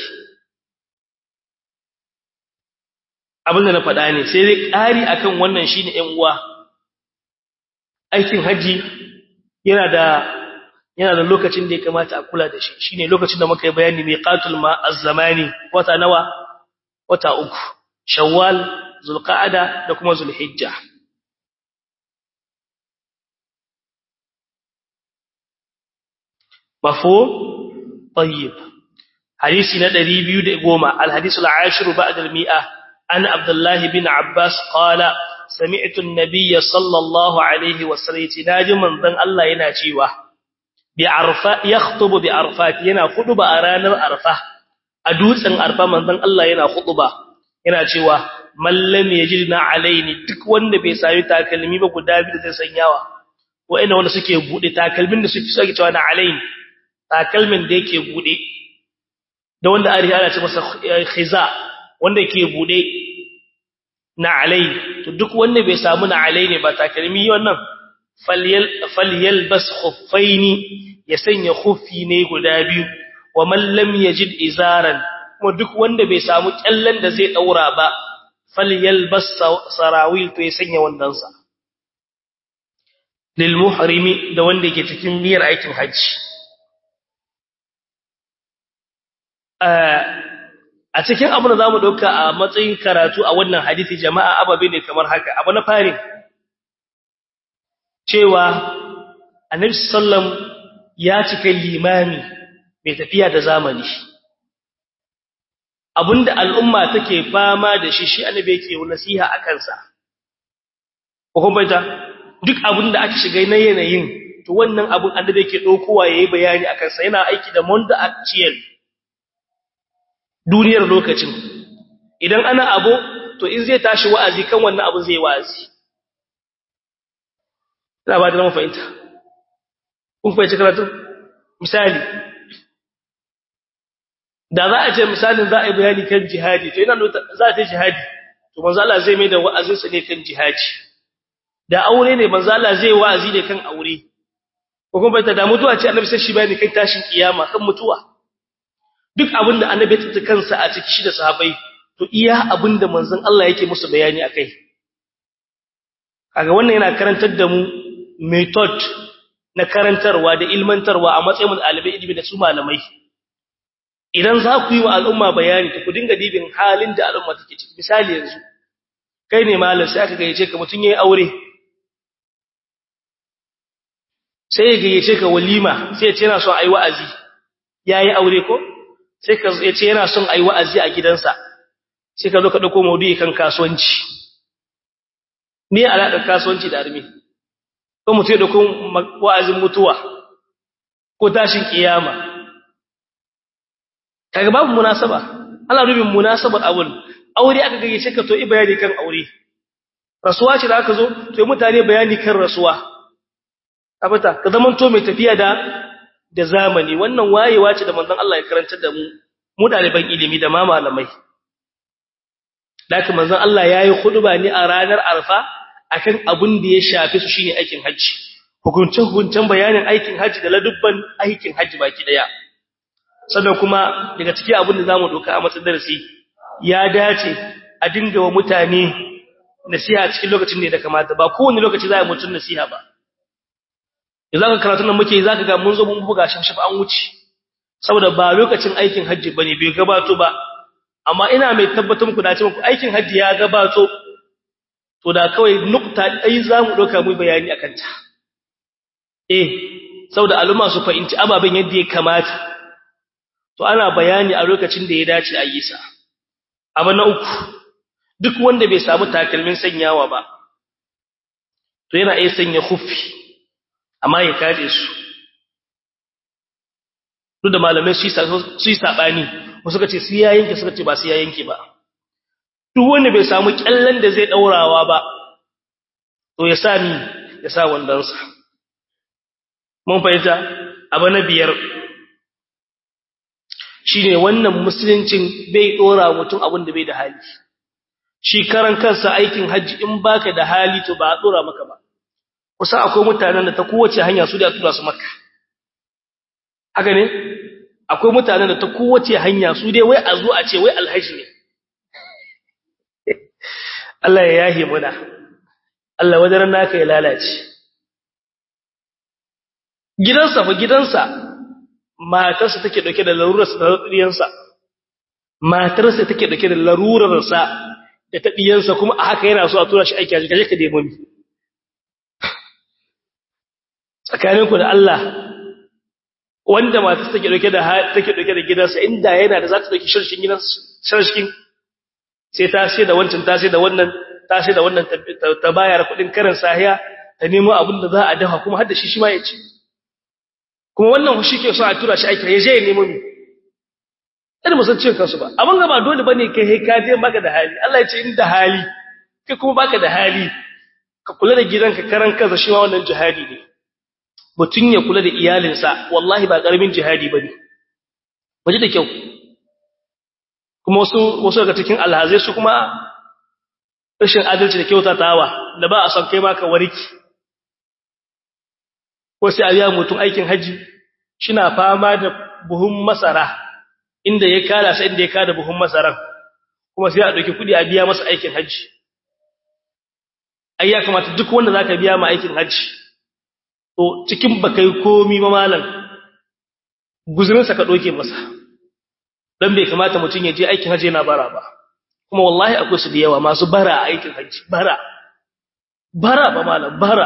abin da na faɗa ne sai dai ƙari akan wannan shine ƴan uwa aikin haji yana da yana da lokacin da ya kamata a kula da shi shine lokacin da muka yi bayani miqatul ma az-zamani wata nawa wata uku shawwal zulqa'ada da kuma zulhijja mafhum tayyib hadisi na ɗari biyu da goma al-hadisul ashir ba'da al-mi'a an abdullah bin abbas qala sami'tu an-nabiy sallallahu alaihi wasallam naji manzon Allah yana cewa bi arfa yakhutubu bi arfat yana khutuba a ranar arfa a dutsen arfa manzon Allah yana khutuba yana cewa mallam yajidna alaini duk wanda bai sami takalmi ba guda biyu da zai sanyawa wa'ina wanda suke bude takalmin da suke suke cewa na alaini takalmin da yake bude da wanda ari ana ce masa khiza wanda yake bude na alaini to duk wanda bai samu na alaini ba takalmi wannan falyal falyalbas khuffaini ya sanya khuffi ne guda biyu wa man lam yajid izaran kuma duk wanda bai samu kyallan da zai daura ba falyalbas sarawil to ya sanya wannan sa lil muhrimi da wanda yake cikin niyyar aikin haji a cikin abin da zamu dauka a matsayin karatu a wannan hadisi jama'a ababe ne kamar haka abu na fari cewa annabi sallam ya cika limami mai tafiya da zamani abinda al'umma take fama da shi shi annabi yake nasiha akan sa ko kuma ta duk abinda aka shiga na yanayin to wannan abin annabi yake daukowa yayi bayani akan sa yana aiki da monde actuel duniyar lokacin idan ana abu to in zai tashi wa'azi kan wannan abu zai wa'azi ina ba da mu fahimta kun fahimci karatu misali da za a ce misalin za a yi bayani kan jihadi to ina za ta jihadi to manzo Allah zai mai da wa'azin sa ne kan jihadi da aure ne manzo Allah zai wa'azi ne kan aure ko kuma ta da mutuwa ce annabi sai shi bayani kan tashin kiyama kan mutuwa duk abinda annabi ya tsaya kansa a cikin shi da sahabbai to iya abinda manzon Allah yake musu bayani akai kaga wannan yana karantar da mu method na karantarwa da ilmantarwa a matsayin ɗalibai ilimi da su malamai idan za ku yi wa al'umma bayani to ku dinga dibin halin da al'umma take ciki misali yanzu kai ne malam sai aka gayyace ka mutun yayi aure sai ya gayyace ka walima sai ya ce yana son ayi wa'azi yayi aure ko sai ka ya ce yana son ayi wa'azi a gidansa sai ka zo ka dauko maudu'i kan kasuwanci me alaƙar kasuwanci da armi ko mutum ya dauko wa'azin mutuwa ko tashin kiyama kaga babu munasaba Allah rubin munasabar abun aure aka gayyace ka to i bayani kan aure rasuwa ce da aka zo to mutane bayani kan rasuwa abata ka zaman to mai tafiya da da zamani wannan wayewa ce da manzon Allah ya karantar da mu mu daliban ilimi da ma malamai daka manzon Allah yayi khutba ne a ranar Arfa akan abun da ya shafi su shine aikin haji hukuncin hukuncin bayanin aikin haji da ladubban aikin haji baki daya sannan kuma daga cikin abun da zamu doka a matsayin darasi ya dace a dinga wa mutane nasiha cikin lokacin ne da kamata ba kowane lokaci za a yi mutun nasiha ba idan ka karatu nan muke zaka ga mun zo mun buga shafshaf an wuce saboda ba lokacin aikin haji bane bai gabato ba amma ina mai tabbatar muku da cewa aikin haji ya gabato to da kawai nukta dai zamu doka mu bayani akan ta eh saboda al'umma su fahimci ababen yadda ya kamata to ana bayani a lokacin da ya dace a yi sa abu na uku duk wanda bai samu takalmin sanyawa ba to yana iya sanya khuffi amma ya kaje su duk da malamai su yi sabani wasu suka ce su ya yanke suka ce ba su ya yanke ba duk wanda bai samu kyallan da zai daurawa ba to ya sami ya sa wandansa mun fahimta abu na biyar shine wannan musuluncin bai dora mutum abin da bai da hali shi karan kansa aikin haji in baka da hali to ba a dora maka ba kusa akwai mutanen da ta kowace hanya su da tura su makka haka ne akwai mutanen da ta kowace hanya su dai wai a zo a ce wai alhaji ne Allah ya yahi muna Allah wadaran naka ya lalace gidansa fa gidansa matarsa take dauke da larurarsa da diyansa matarsa take dauke da larurarsa da ta diyansa kuma a haka yana so a tura shi aiki a kaje ka demo mi tsakaninku da Allah wanda matarsa take dauke da take dauke da gidansa inda yana da za ta dauki sharshin gidansa sharshin sai ta sai da wancan ta sai da wannan ta sai da wannan ta bayar kudin karin sahiya ta nemo abin da za a dafa kuma har da shi shi ma ya ci kuma wannan shi ke so a tura shi aiki ya je ya nemo mi kada mu san cin kansu ba abin ga ba dole bane kai he ka je baka da hali Allah ya ce in da hali kai kuma baka da hali ka kula da gidanka karan kansa shi ma wannan jihadi ne mutun ya kula da iyalinsa wallahi ba karamin jihadi bane baje da kyau kuma wasu wasu daga cikin alhazai su kuma rashin adalci da kyautatawa da ba a san kai ma ka warki ko sai a biya mutum aikin haji shina fama da buhun masara inda ya kada sai inda ya kada buhun masaran kuma sai a dauki kudi a biya masa aikin haji ai ya kamata duk wanda zaka biya ma aikin haji to cikin bakai komi ba malam guzurin sa ka doke masa dan bai kamata mutun ya je aikin haji yana bara ba kuma wallahi akwai su da yawa masu bara a aikin haji bara bara ba malam bara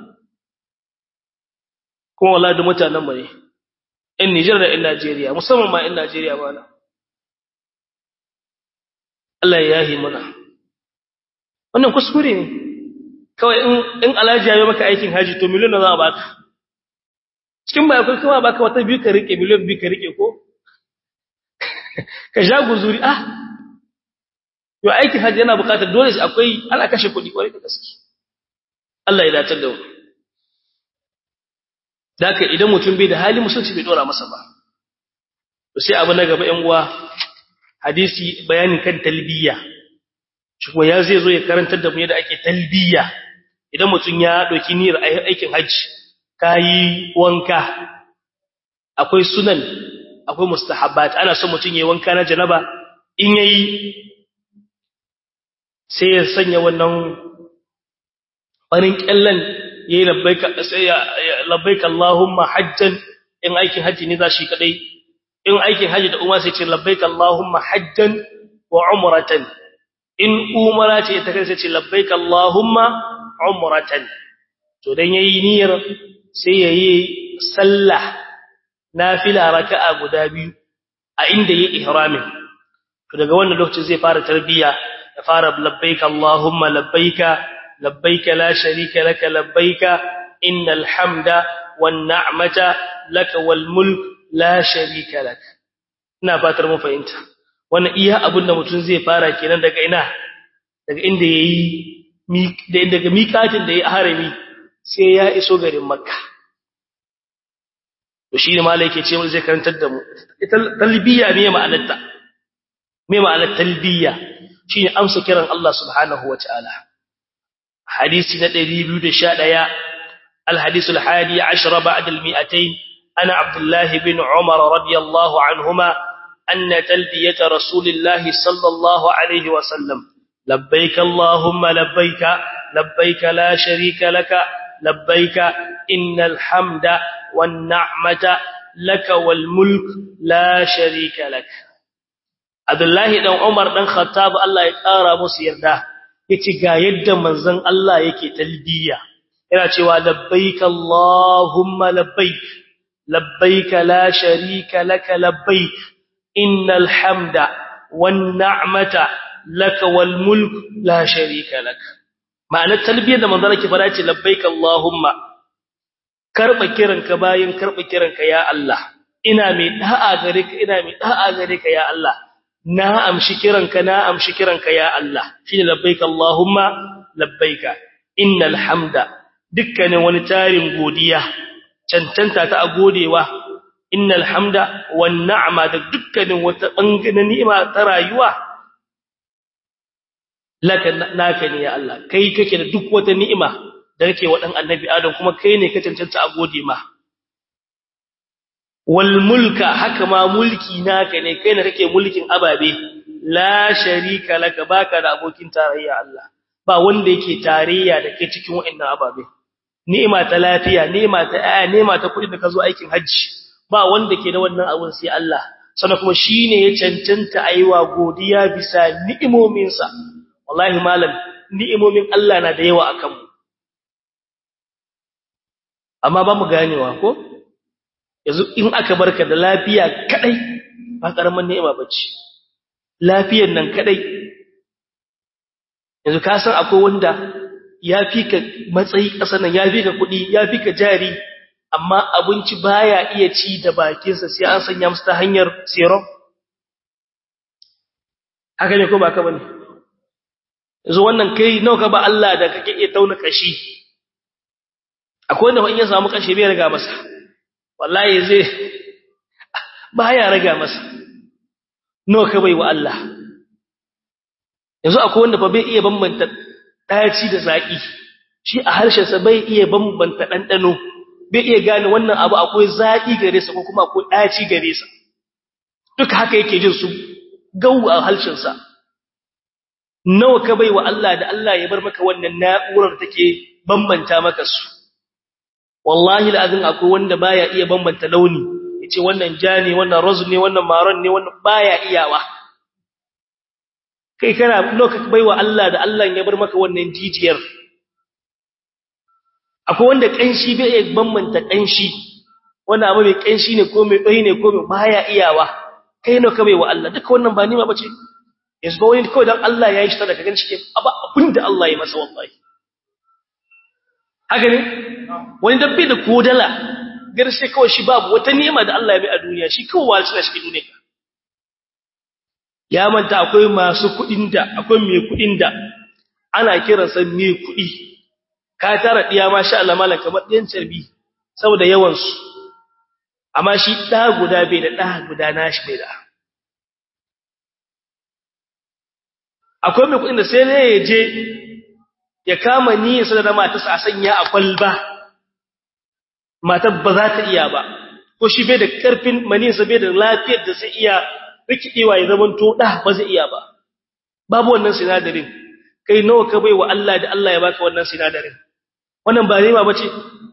kuma wallahi da mutanen mu ne in Niger da in Najeriya musamman ma in Najeriya ba na Allah ya yahi mana wannan kuskure ne kawai in in Alhaji ya yi maka aikin haji to miliyon za a baka cikin bai akwai kuma baka wata biyu ka rike miliyon biyu ka rike ko ka ja guzuri ah yo aikin haji yana bukatar dole akwai ana kashe kuɗi kwarai da gaske Allah ya dace da mu daka idan mutum bai da hali musulunci bai dora masa ba to sai abu na gaba ƴan uwa hadisi bayanin kan talbiya shi kuma ya zai zo ya karantar da mu yadda ake talbiya idan mutum ya dauki niyyar aikin haji kai wanka akwai sunan akwai mustahabbat ana son mutum yayi wanka na janaba in yayi sai ya sanya wannan farin kyallan yayi labbaika sai labbaika Allahumma hajjan in aikin haji ne zashi kadai in aikin haji da umra sai ce labbaika Allahumma hajjan wa umratan in umra ce ta kai sai ce labbaika Allahumma umratan to dan yayi niyyar sai yayi sallah nafila raka'a guda biyu a inda yayi ihramin to daga wannan lokacin zai fara tarbiya ya fara labbaika Allahumma labbaika labbaika la sharika laka labbaika innal hamda wan ni'mata laka wal mulk la sharika lak ina fatar mun fahimta wannan iya abin da mutum zai fara kenan daga ina daga inda yayi daga miƙatin da yayi harami sai ya iso garin makka to shi ne malai yake ce mun zai karantar da mu ita talbiya me ma'anarta me ma'anar talbiya shine amsa kiran Allah subhanahu wataala hadisi na ɗari biyu da sha ɗaya الحديث الحادي عشر بعد المئتين أنا عبد الله بن عمر رضي الله عنهما أن تلبية رسول الله صلى الله عليه وسلم لبيك اللهم لبيك لبيك لا شريك لك لبيك إن الحمد والنعمة لك والملك لا شريك لك عبد الله بن عمر بن خطاب الله يقرا مسير ده yace ga yadda manzon Allah yake talbiya yana cewa labbaik allahumma labbaik labbaik la sharika lak labbaik innal hamda wan ni'mata lak wal mulk la sharika lak ma'anar talbiyar da manzon Allah ke fara ce labbaik allahumma karba kiranka bayin karba kiranka ya Allah ina mai da'a gare ka ina mai da'a gare ka ya Allah na amshi kiranka na amshi kiranka ya Allah shine labbaika allahumma labbaika innal hamda dukkanin wani tarin godiya cancanta ta godewa innal hamda wan ni'ma da dukkanin wata bangaren ni'ima ta rayuwa laka naka ne ya Allah kai kake da duk wata ni'ima da kake wa dan annabi adam kuma kai ne ka cancanta a gode ma wal mulka haka ma mulki naka ne kai ne kake mulkin ababe la sharika laka baka da abokin tarayya Allah ba wanda yake tarayya da kai cikin wa'annan ababe ni'ima ta lafiya ni'ima ta aya ni'ima ta kudi da kazo aikin haji ba wanda ke da wannan abun sai Allah sannan kuma shine ya cancanta aiwa godiya bisa ni'imomin sa wallahi malam ni'imomin Allah na da yawa akan mu amma ba mu ganewa ko yanzu in aka barka da lafiya kadai ba karaman ni'ima bace lafiyar nan kadai yanzu ka san akwai wanda ya fi ka matsayi ƙasa nan ya fi ka kuɗi ya fi ka jari amma abinci baya iya ci da bakinsa sai an sanya masa ta hanyar serum haka ne ko ba ka bane yanzu wannan kai nawa ka ba Allah da kake iya tauna kashi akwai wanda in ya samu kashi bai riga masa wallahi zai baya riga masa nawa ka bai wa Allah yanzu akwai wanda fa bai iya bambanta daci da zaki shi a harshen sa bai iya bambanta dandano bai iya gane wannan abu akwai zaki gare sa ko kuma akwai daci gare sa duka haka yake jin su gau a harshen sa nawa ka bai wa Allah da Allah ya bar maka wannan na'urar take bambanta maka su wallahi alazim akwai wanda baya iya bambanta launi yace wannan ja ne wannan rose ne wannan maron ne wannan baya iyawa kai kana lokacin baiwa Allah da Allah ya bar maka wannan jijiyar akwai wanda kanshi bai iya bambanta kanshi wannan abu mai kanshi ne ko mai dai ne ko mai baya iyawa kai ne ka baiwa Allah duka wannan ba nima bace yanzu ba wani kawai dan Allah ya yi shi daga ganin shi aba abinda Allah ya masa wallahi haka ne wani dabbe da kodala garshe kawai shi babu wata ni'ima da Allah ya bai a duniya shi kawai walcina shi duniya ya manta akwai masu kudin da akwai mai kudin da ana kiransa mai kudi ka tara diya masha Allah malan kamar ɗayan carbi saboda yawan su amma shi da guda bai da da guda nashi bai da akwai mai kudin da sai ne ya je ya kama niyyarsa da matarsa a sanya a kwalba matar ba za ta iya ba ko shi bai da karfin maniyarsa bai da lafiyar da sai iya rikidewa ya zaman to da ba zai iya ba babu wannan sinadarin kai nawa ka bai wa Allah da Allah ya baka wannan sinadarin wannan ba rima bace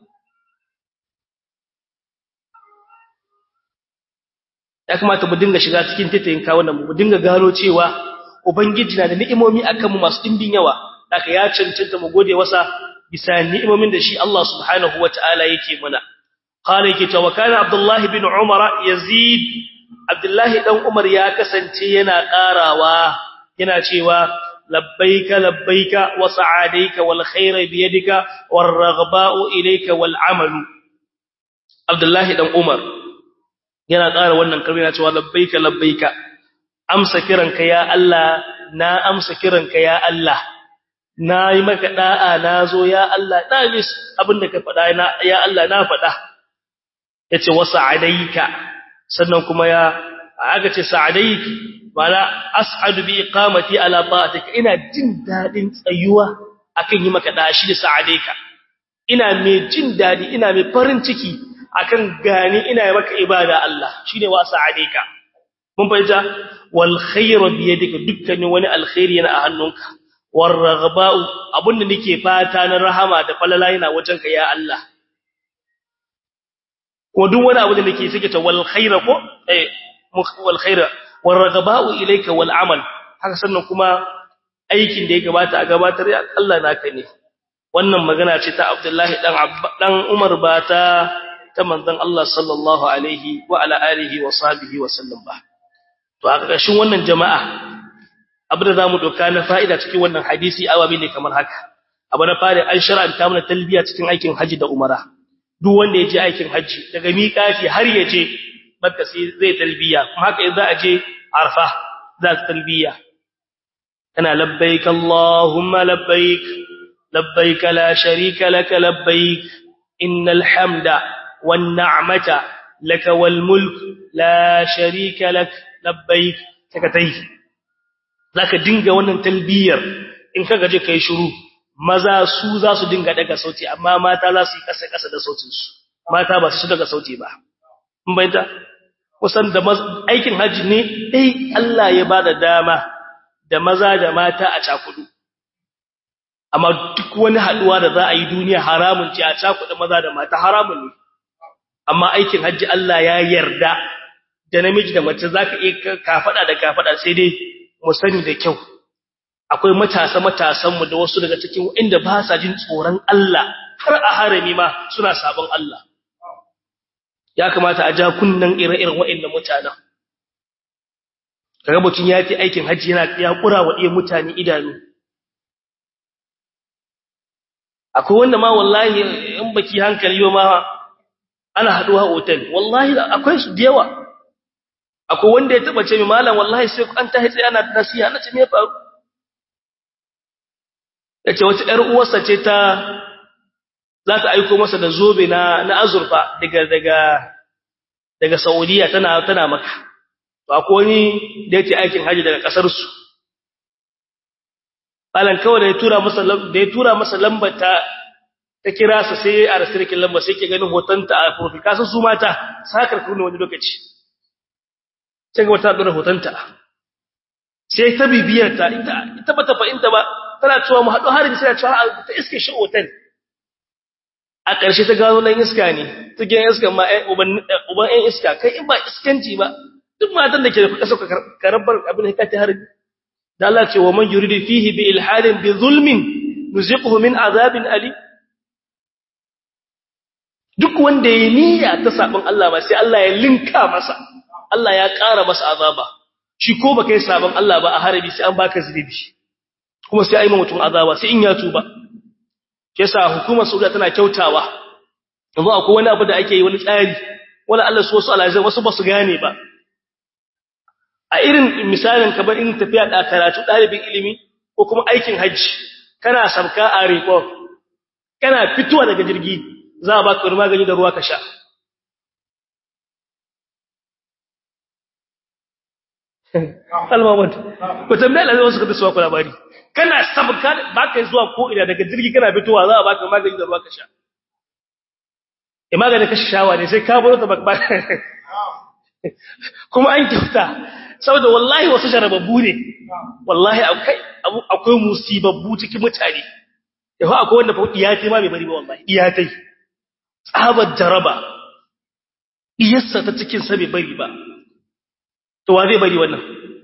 ya kamata mu dinga shiga cikin titayin ka wannan mu dinga gano cewa ubangiji na da ni'imomi akan mu masu dimbin yawa haka ya cancanta mu gode wasa bisa ni'imomin da shi Allah subhanahu wataala yake mana qala yake cewa kana Abdullah ibn Umar yazid Abdullah dan Umar ya kasance yana karawa yana cewa labbaika labbaika wa sa'adaika wal khairu bi yadika war raghba'u ilayka wal amalu Abdullahi dan Umar yana ƙara wannan kalma yana cewa labbaika labbaika amsa kiranka ya Allah na amsa kiranka ya Allah na yi maka da'a na zo ya Allah na yi abinda ka faɗa na ya Allah na faɗa yace wa sa'adaika sannan kuma ya aka ce sa'adaiki wala as'adu bi iqamati ala ta'atika ina jin dadin tsayuwa akan yi maka da'a shi da sa'adaika ina mai jin dadi ina mai farin ciki akan gani ina yi maka ibada Allah shine wa sa'adaika mun fahimta wal khayru bi yadika dukkanin wani alkhairi yana a hannunka war raghba'u abunda nake fata na rahama da falala yana wajenka ya Allah ko duk wani abu da nake sake ta wal khayra ko eh wal khayra war raghba'u ilayka wal amal haka sannan kuma aikin da ya gabata a gabatar ya Allah naka ne wannan magana ce ta Abdullahi dan dan Umar ba ta ta manzon Allah sallallahu alaihi wa ala alihi wa sahbihi wa sallam ba to a ƙarshen wannan jama'a abin da zamu doka na fa'ida cikin wannan hadisi awabi ne kamar haka abu na fare an shar'anta mana talbiya cikin aikin haji da umara duk wanda ya je aikin haji daga miƙati har ya je Makka sai zai talbiya kuma haka in za a je Arfa za ta talbiya kana labbaik Allahumma labbaik labbaik la sharika lak labbaik innal hamda wan ni'mata lak wal mulk la sharika lak labbaik saka tai zaka dinga wannan talbiyar in kaga je kai shiru maza su za su dinga daga sauti amma mata za su yi kasa kasa da sautin su mata ba su daga sauti ba mun bayyana kusan da aikin haji ne dai Allah ya bada dama da maza da mata a cakudu amma duk wani haduwa da za a yi duniya haramun ce a cakudu maza da mata haramun ne amma aikin haji Allah ya yarda da namiji da mace zaka iya kafada da kafada sai dai mu sani da kyau akwai matasa matasan mu da wasu daga cikin inda ba sa jin tsoron Allah har a harami ma suna sabon Allah ya kamata a ja kunnan ire-iren waɗannan mutanen kaga mutun ya fi aikin haji yana ya kura wa iya mutane idanu akwai wanda ma wallahi in baki hankali yo ma ana haduwa hotel wallahi akwai su da yawa akwai wanda ya taba ce mi malam wallahi sai an ta hitsi ana nasiha nace me faru yace wata ƴar uwarsa ce ta za ta aika masa da zobe na na azurfa daga daga daga Saudiya tana tana Makka to akwai wani da yake aikin haji daga kasar su malam kawai da ya tura masa da ya tura masa lambar ta ta kira sa sai a rasirkin lambar sai ke ganin hotonta a profile kasan su mata sakar kuma wani lokaci sai ga wata dora hotonta sai ta bibiyar ta ita ita bata fahimta ba tana cewa mu haɗu harin sai ta cewa ta iske shi hoton a ƙarshe ta gano nan iska ne cikin iskan ma ai uban uban ɗan iska kai in ba iskanci ba duk matan da ke da kasa karabar abin hikati harin da Allah ce wa man yuridu fihi bi ilhadin bi zulmin nuziquhu min azabin ali duk wanda ya niyya ta sabon Allah ba sai Allah ya linka masa Allah ya ƙara masa azaba shi ko baka yi sabon Allah ba a harabi sai an baka zunubi kuma sai ai mutum azaba sai in ya tuba yasa hukumar Saudiya tana kyautawa yanzu akwai wani abu da ake yi wani tsari wala Allah su wasu alazai wasu ba su gane ba a irin misalin kamar in tafiya da karatu dalibin ilimi ko kuma aikin haji kana sabka a report kana fitowa daga jirgi za a baka magani da ruwa ka sha almamad ko tambaye Allah wasu kada su ku labari kana sabka baka zuwa ko ina daga jirgi kana fitowa za a baka magani da ruwa ka sha eh magani ka shawa ne sai ka baro ta baka kuma an kyauta saboda wallahi wasu jarababbu ne wallahi akwai akwai musibabbu cikin mutane yawa akwai wanda fa iyatai ma bai bari ba wallahi iyatai tsabar jaraba iyassa ta cikin sa bai bari ba to wa zai bari wannan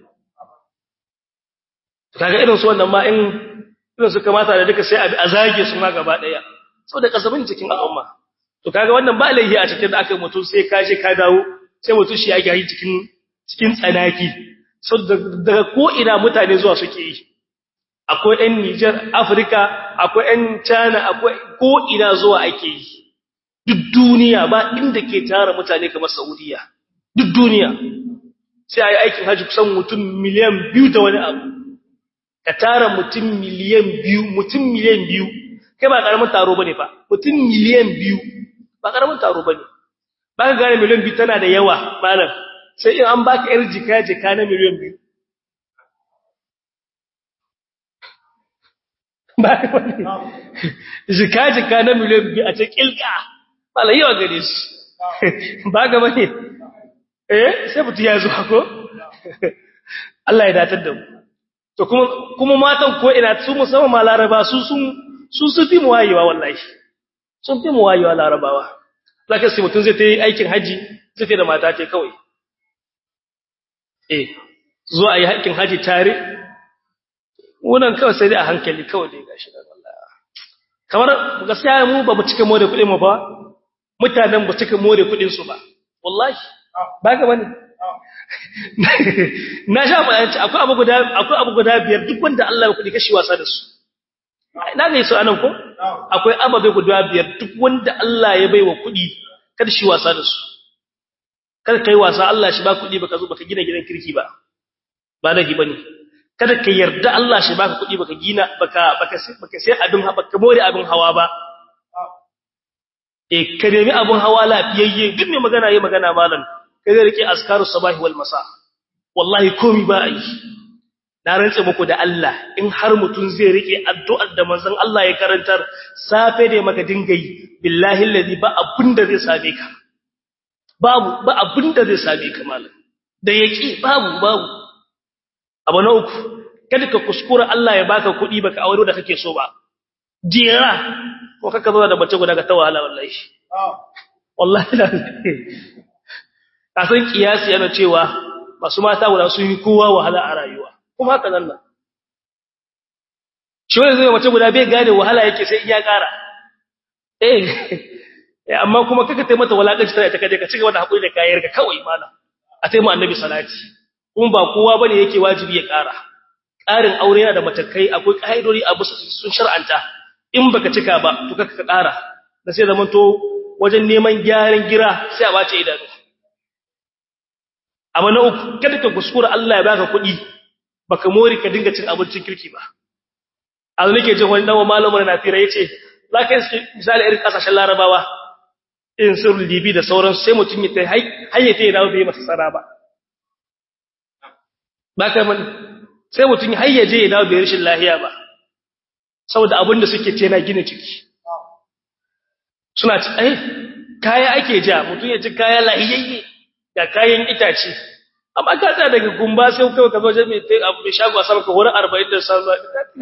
kaga irin su wannan ma in irin su kamata da duka sai a zage su ma gaba daya saboda kasabin cikin al'umma to kaga wannan ba laihi a cikin da aka mutu sai ka je ka dawo sai mutu shi ya gari cikin cikin tsanaki so daga ko ina mutane zuwa suke yi akwai ɗan Niger Africa akwai ɗan China akwai ko ina zuwa ake yi duk duniya ba inda ke tara mutane kamar Saudiya duk duniya sai ayi aikin haji kusan mutum miliyan biyu da wani abu ka tara mutum miliyan biyu mutum miliyan biyu kai ba karamin taro bane fa mutum miliyan biyu ba karamin taro bane ba ka gane miliyan biyu tana da yawa malam sai in an baka yar jika jika na miliyan biyu ba ka wani jika jika na miliyan biyu a ce kilka malam yawa gare su ba ga bane eh sai mutu ya zo ko Allah ya datar da mu to kuma kuma matan ko ina su musamman ma laraba su sun su su fi muwayewa wallahi sun fi muwayewa larabawa zaka sai mutun zai tayi aikin haji zai tayi da mata ce kawai eh zo ayi aikin haji tare wannan kawai sai dai a hankali kawai dai gashi dan Allah kamar gaskiya mu ba mu cika more kudin mu ba mutanen ba cika more kudin su ba wallahi ba ga bane na sha bayanci akwai abu guda akwai abu guda biyar duk wanda Allah ya kudi kashi wasa da su na ga su anan ko akwai ababe guda biyar duk wanda Allah ya baiwa kudi kada shi wasa da su kada kai wasa Allah shi ba kudi baka zo baka gina gidan kirki ba ba da gi bane kada ka yarda Allah shi baka kudi baka gina baka baka baka sai abin baka more abin hawa ba eh ka nemi abin hawa lafiyayye duk mai magana yayi magana malam kai zai rike azkarus sabahi wal masa wallahi komai ba yi na rantsa muku da Allah in har mutun zai rike addu'ar da manzon Allah ya karantar safe da maka dinga yi billahi allazi ba abinda zai same ka babu ba abinda zai same ka malam da yaki babu babu abu na uku kada ka kuskura Allah ya baka kuɗi baka aure da kake so ba jira ko kaka zo da bace guda ga tawala wallahi wallahi la kasan kiyasi yana cewa masu mata guda sun yi kowa wahala a rayuwa kuma haka nan nan shi wanda zai mace guda bai gane wahala yake sai iya ƙara eh amma kuma kaka tai mata walakanci tare ta kaje ka cigaba da hakuri da kayar ka kawai malam a tai mu annabi salati kuma ba kowa bane yake wajibi ya ƙara ƙarin aure yana da matakai akwai kaidori abu sun shar'anta in baka cika ba to kaka ka ƙara da sai zaman to wajen neman gyaran gira sai a bace idanu amma na uku kada ka kuskura Allah ya baka kuɗi baka mori ka dinga cin abincin kirki ba azu nake jin wani dawo malamin na fira yace zaka yi misali irin kasashen larabawa in sur libi da sauran sai mutun ya tai hayyace ya dawo bai masa tsara ba baka man sai mutun ya hayyaje ya dawo bai rishin lafiya ba saboda abin da suke ce na gina ciki suna ci eh kaya ake ja mutun ya ci kaya lahiyayye ga kayan itace amma ka tsaya daga gumba sai kai ka zo je mai tai abu mai shago sama ka hore arba'in da sallah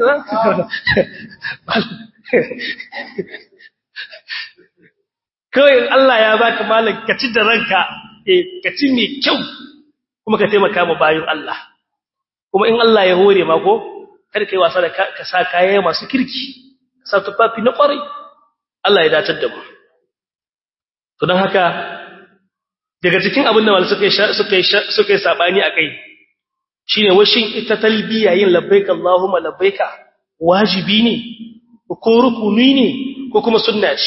kai Allah ya baka malan ka ci da ranka eh ka ci mai kyau kuma ka taimaka ma bayin Allah kuma in Allah ya hore ma ko kada kai wasa da ka sa kaya masu kirki sa tufafi na kwarai Allah ya dace da mu to dan haka daga cikin abin da wal suka suka suka sabani akai shine washin ita talbiya yin labbaik Allahumma labbaika wajibi ne ko rukuni ne ko kuma sunna ce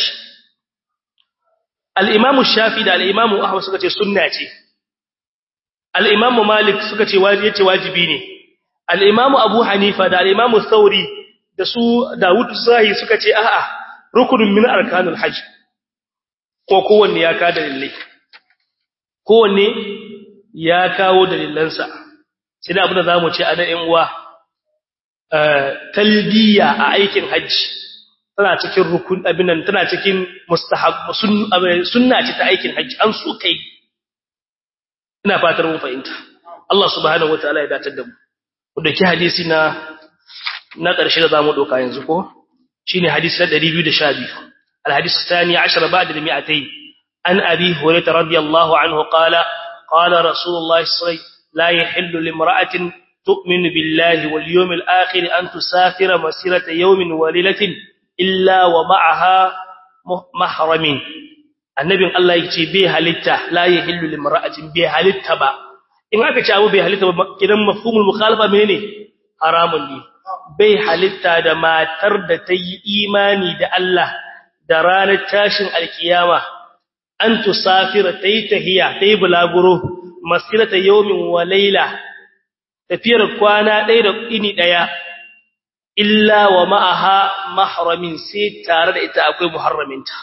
al-Imam Shafi da al-Imam Ahmad suka ce sunna ce al-Imam Malik suka ce wajibi yace wajibi ne al-Imam Abu Hanifa da al-Imam Thawri da su Dawud Zahi suka ce a'a rukunun min arkanul hajj ko kowanne ya ka dalilai kowanne ya kawo dalilansa sai da abin da zamu ce a nan ɗan uwa talbiya a aikin hajji tana cikin rukun abin nan tana cikin mustahab sunna ce ta aikin hajji an so kai ina fatar mun fahimta Allah subhanahu wataala ya datar da mu ku dauki hadisi na na ƙarshe da zamu doka yanzu ko shine hadisi na ɗari biyu da sha biyu al-hadith ath-thani ashara ba'da al-mi'atayn an abi hurairah radiyallahu anhu qala qala rasulullah sallallahu alaihi wasallam la yahillu limra'atin tu'minu billahi wal yawmil akhir an tusafira masirata yawmin wa lailatin illa wa ma'aha mahramin annabin Allah yace bai halitta la yahillu limra'atin bai halitta ba in aka ce abu bai halitta ba kidan mafhumul mukhalafa menene haramun ne bai halitta da matar da ta yi imani da Allah da ranar tashin alkiyama an tusafira tayi tahiya tayi bulaguro masirata yawmin wa layla tafiyar kwana ɗaya da ini ɗaya illa wa ma'aha mahramin sai tare da ita akwai muharraminta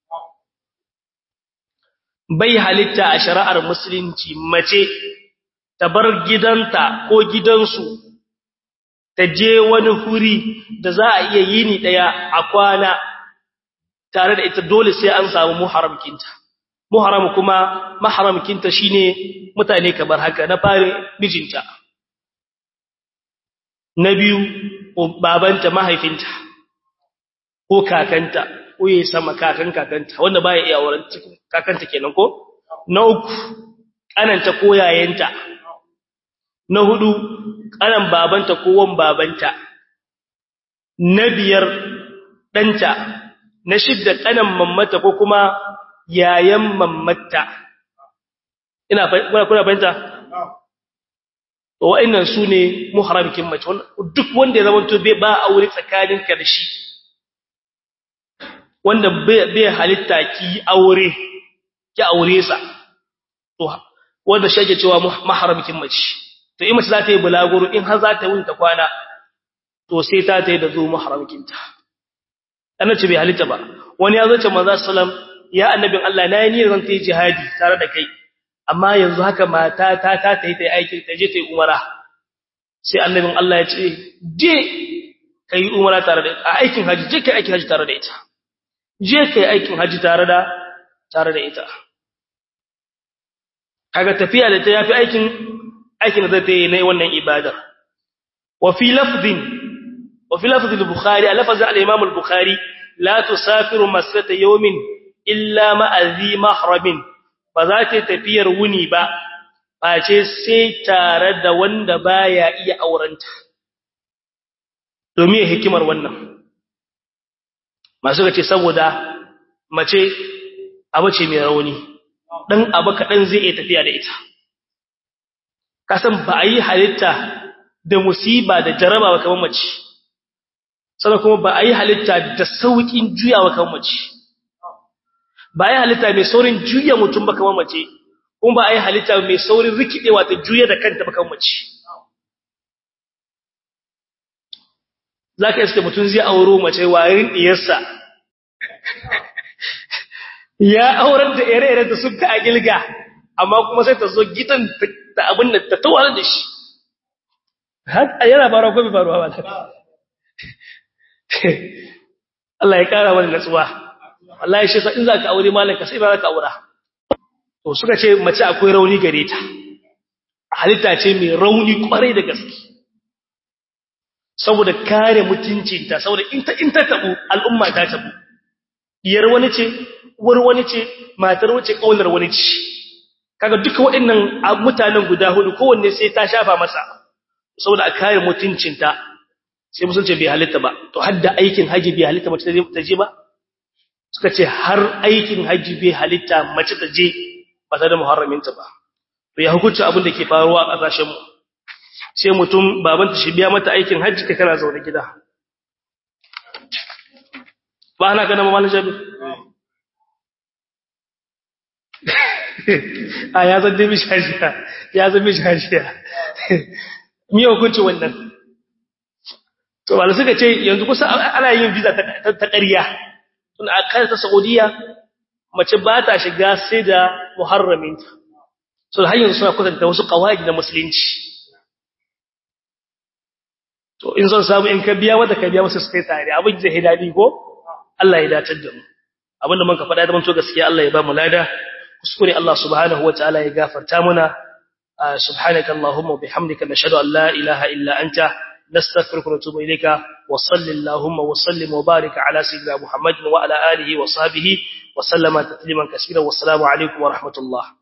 bai halitta a shari'ar musulunci mace ta bar gidanta ko gidansu ta je wani huri da za a iya yini ɗaya a kwana tare da ita dole sai an samu muharramkinta muharram kuma mahramkinta shine mutane kamar haka na fare mijinta na biyu babanta mahaifinta ko kakanta ko yayi sama kakan kakanta wanda baya iya auren kakanta kenan ko na uku kananta ko yayenta na hudu kanan babanta ko wan babanta na biyar danta na shidda kanan mammata ko kuma yayan mammata ina kuna fahimta wa'annan sune muharramkin mace duk wanda ya zama to bai ba aure tsakanin ka da shi wanda bai halitta ki aure ki aure sa to wanda shege cewa muharramkin mace to in mace za ta yi bulaguro in har za ta yi ta kwana to sai ta ta yi da zo muharramkinta annabi bai halitta ba wani ya zo ce manzo sallam ya annabin Allah na yi niyyar zan ta yi jihadi tare da kai amma yanzu haka mata ta ta ta yi ta aiki ta je ta yi umara sai annabin Allah ya ce je kai umara tare da a aikin haji je kai aikin haji tare da ita je kai aikin haji tare da tare da ita kaga tafiya da ta yafi aikin aikin da ta yi ne wannan ibadar wa fi lafdhin wa fi lafdh al-bukhari lafaz al-imam al-bukhari la tusafiru masrata yawmin illa ma'a zi mahramin ba za ta tafiyar wuni ba face sai tare da wanda baya iya aurenta domin hikimar wannan masu gace saboda mace abu ce mai rauni dan abu kadan zai iya tafiya da ita kasan ba a yi halitta da musiba da jaraba ba kamar mace sannan kuma ba a yi halitta da saukin juyawa kamar mace ba a yi halitta mai saurin juya mutum ba kamar mace kuma ba a yi halitta mai saurin rikidewa ta juya da kanta ba kamar mace za ka iske mutum zai auro mace warin diyarsa ya aurar da ire-iren da suka a gilga amma kuma sai ta zo gidan da abin da ta tawar da shi har yana faruwa ko bai faruwa ba Allah ya kara wani natsuwa wallahi shi sai in zaka aure malanka sai ba zaka aura to suka ce mace akwai rauni gare ta halitta ce mai rauni kwarai da gaske saboda kare mutuncinta saboda in ta in ta tabu al'umma ta tabu diyar wani ce uwar wani ce matar wace kaunar wani ce kaga duka waɗannan mutanen guda hudu kowanne sai ta shafa masa saboda a kare mutuncinta sai musulunci bai halitta ba to hadda aikin haji bai halitta mace ta je ba suka ce har aikin haji bai halitta mace ta je ba ta da muharraminta ba to ya hukunci abin da ke faruwa a kasashen mu sai mutum babanta shi biya mata aikin haji kai kana zaune gida ba ana ganin mamalin jabir a ya zan dai mishashiya ya zan mishashiya mi hukunci wannan to wala suka ce yanzu kusa ana yin visa ta ƙarya tun a kai ta Saudiya mace ba ta shiga sai da muharraminta so har yanzu suna kwatanta wasu qawaid na musulunci to in zan samu in ka biya wanda ka biya masa sai tare abin da hidadi ko Allah ya dace da mu abinda mun ka faɗa da mun to gaskiya Allah ya ba mu lada kuskure Allah subhanahu wataala ya gafarta muna subhanaka allahumma wa bihamdika nashhadu an la ilaha illa anta nastaghfiruka wa natubu ilayka wa sallallahu wa sallim wa barik ala sayyidina muhammadin wa ala alihi wa sahbihi wa sallama tasliman kaseeran wa assalamu alaikum wa rahmatullah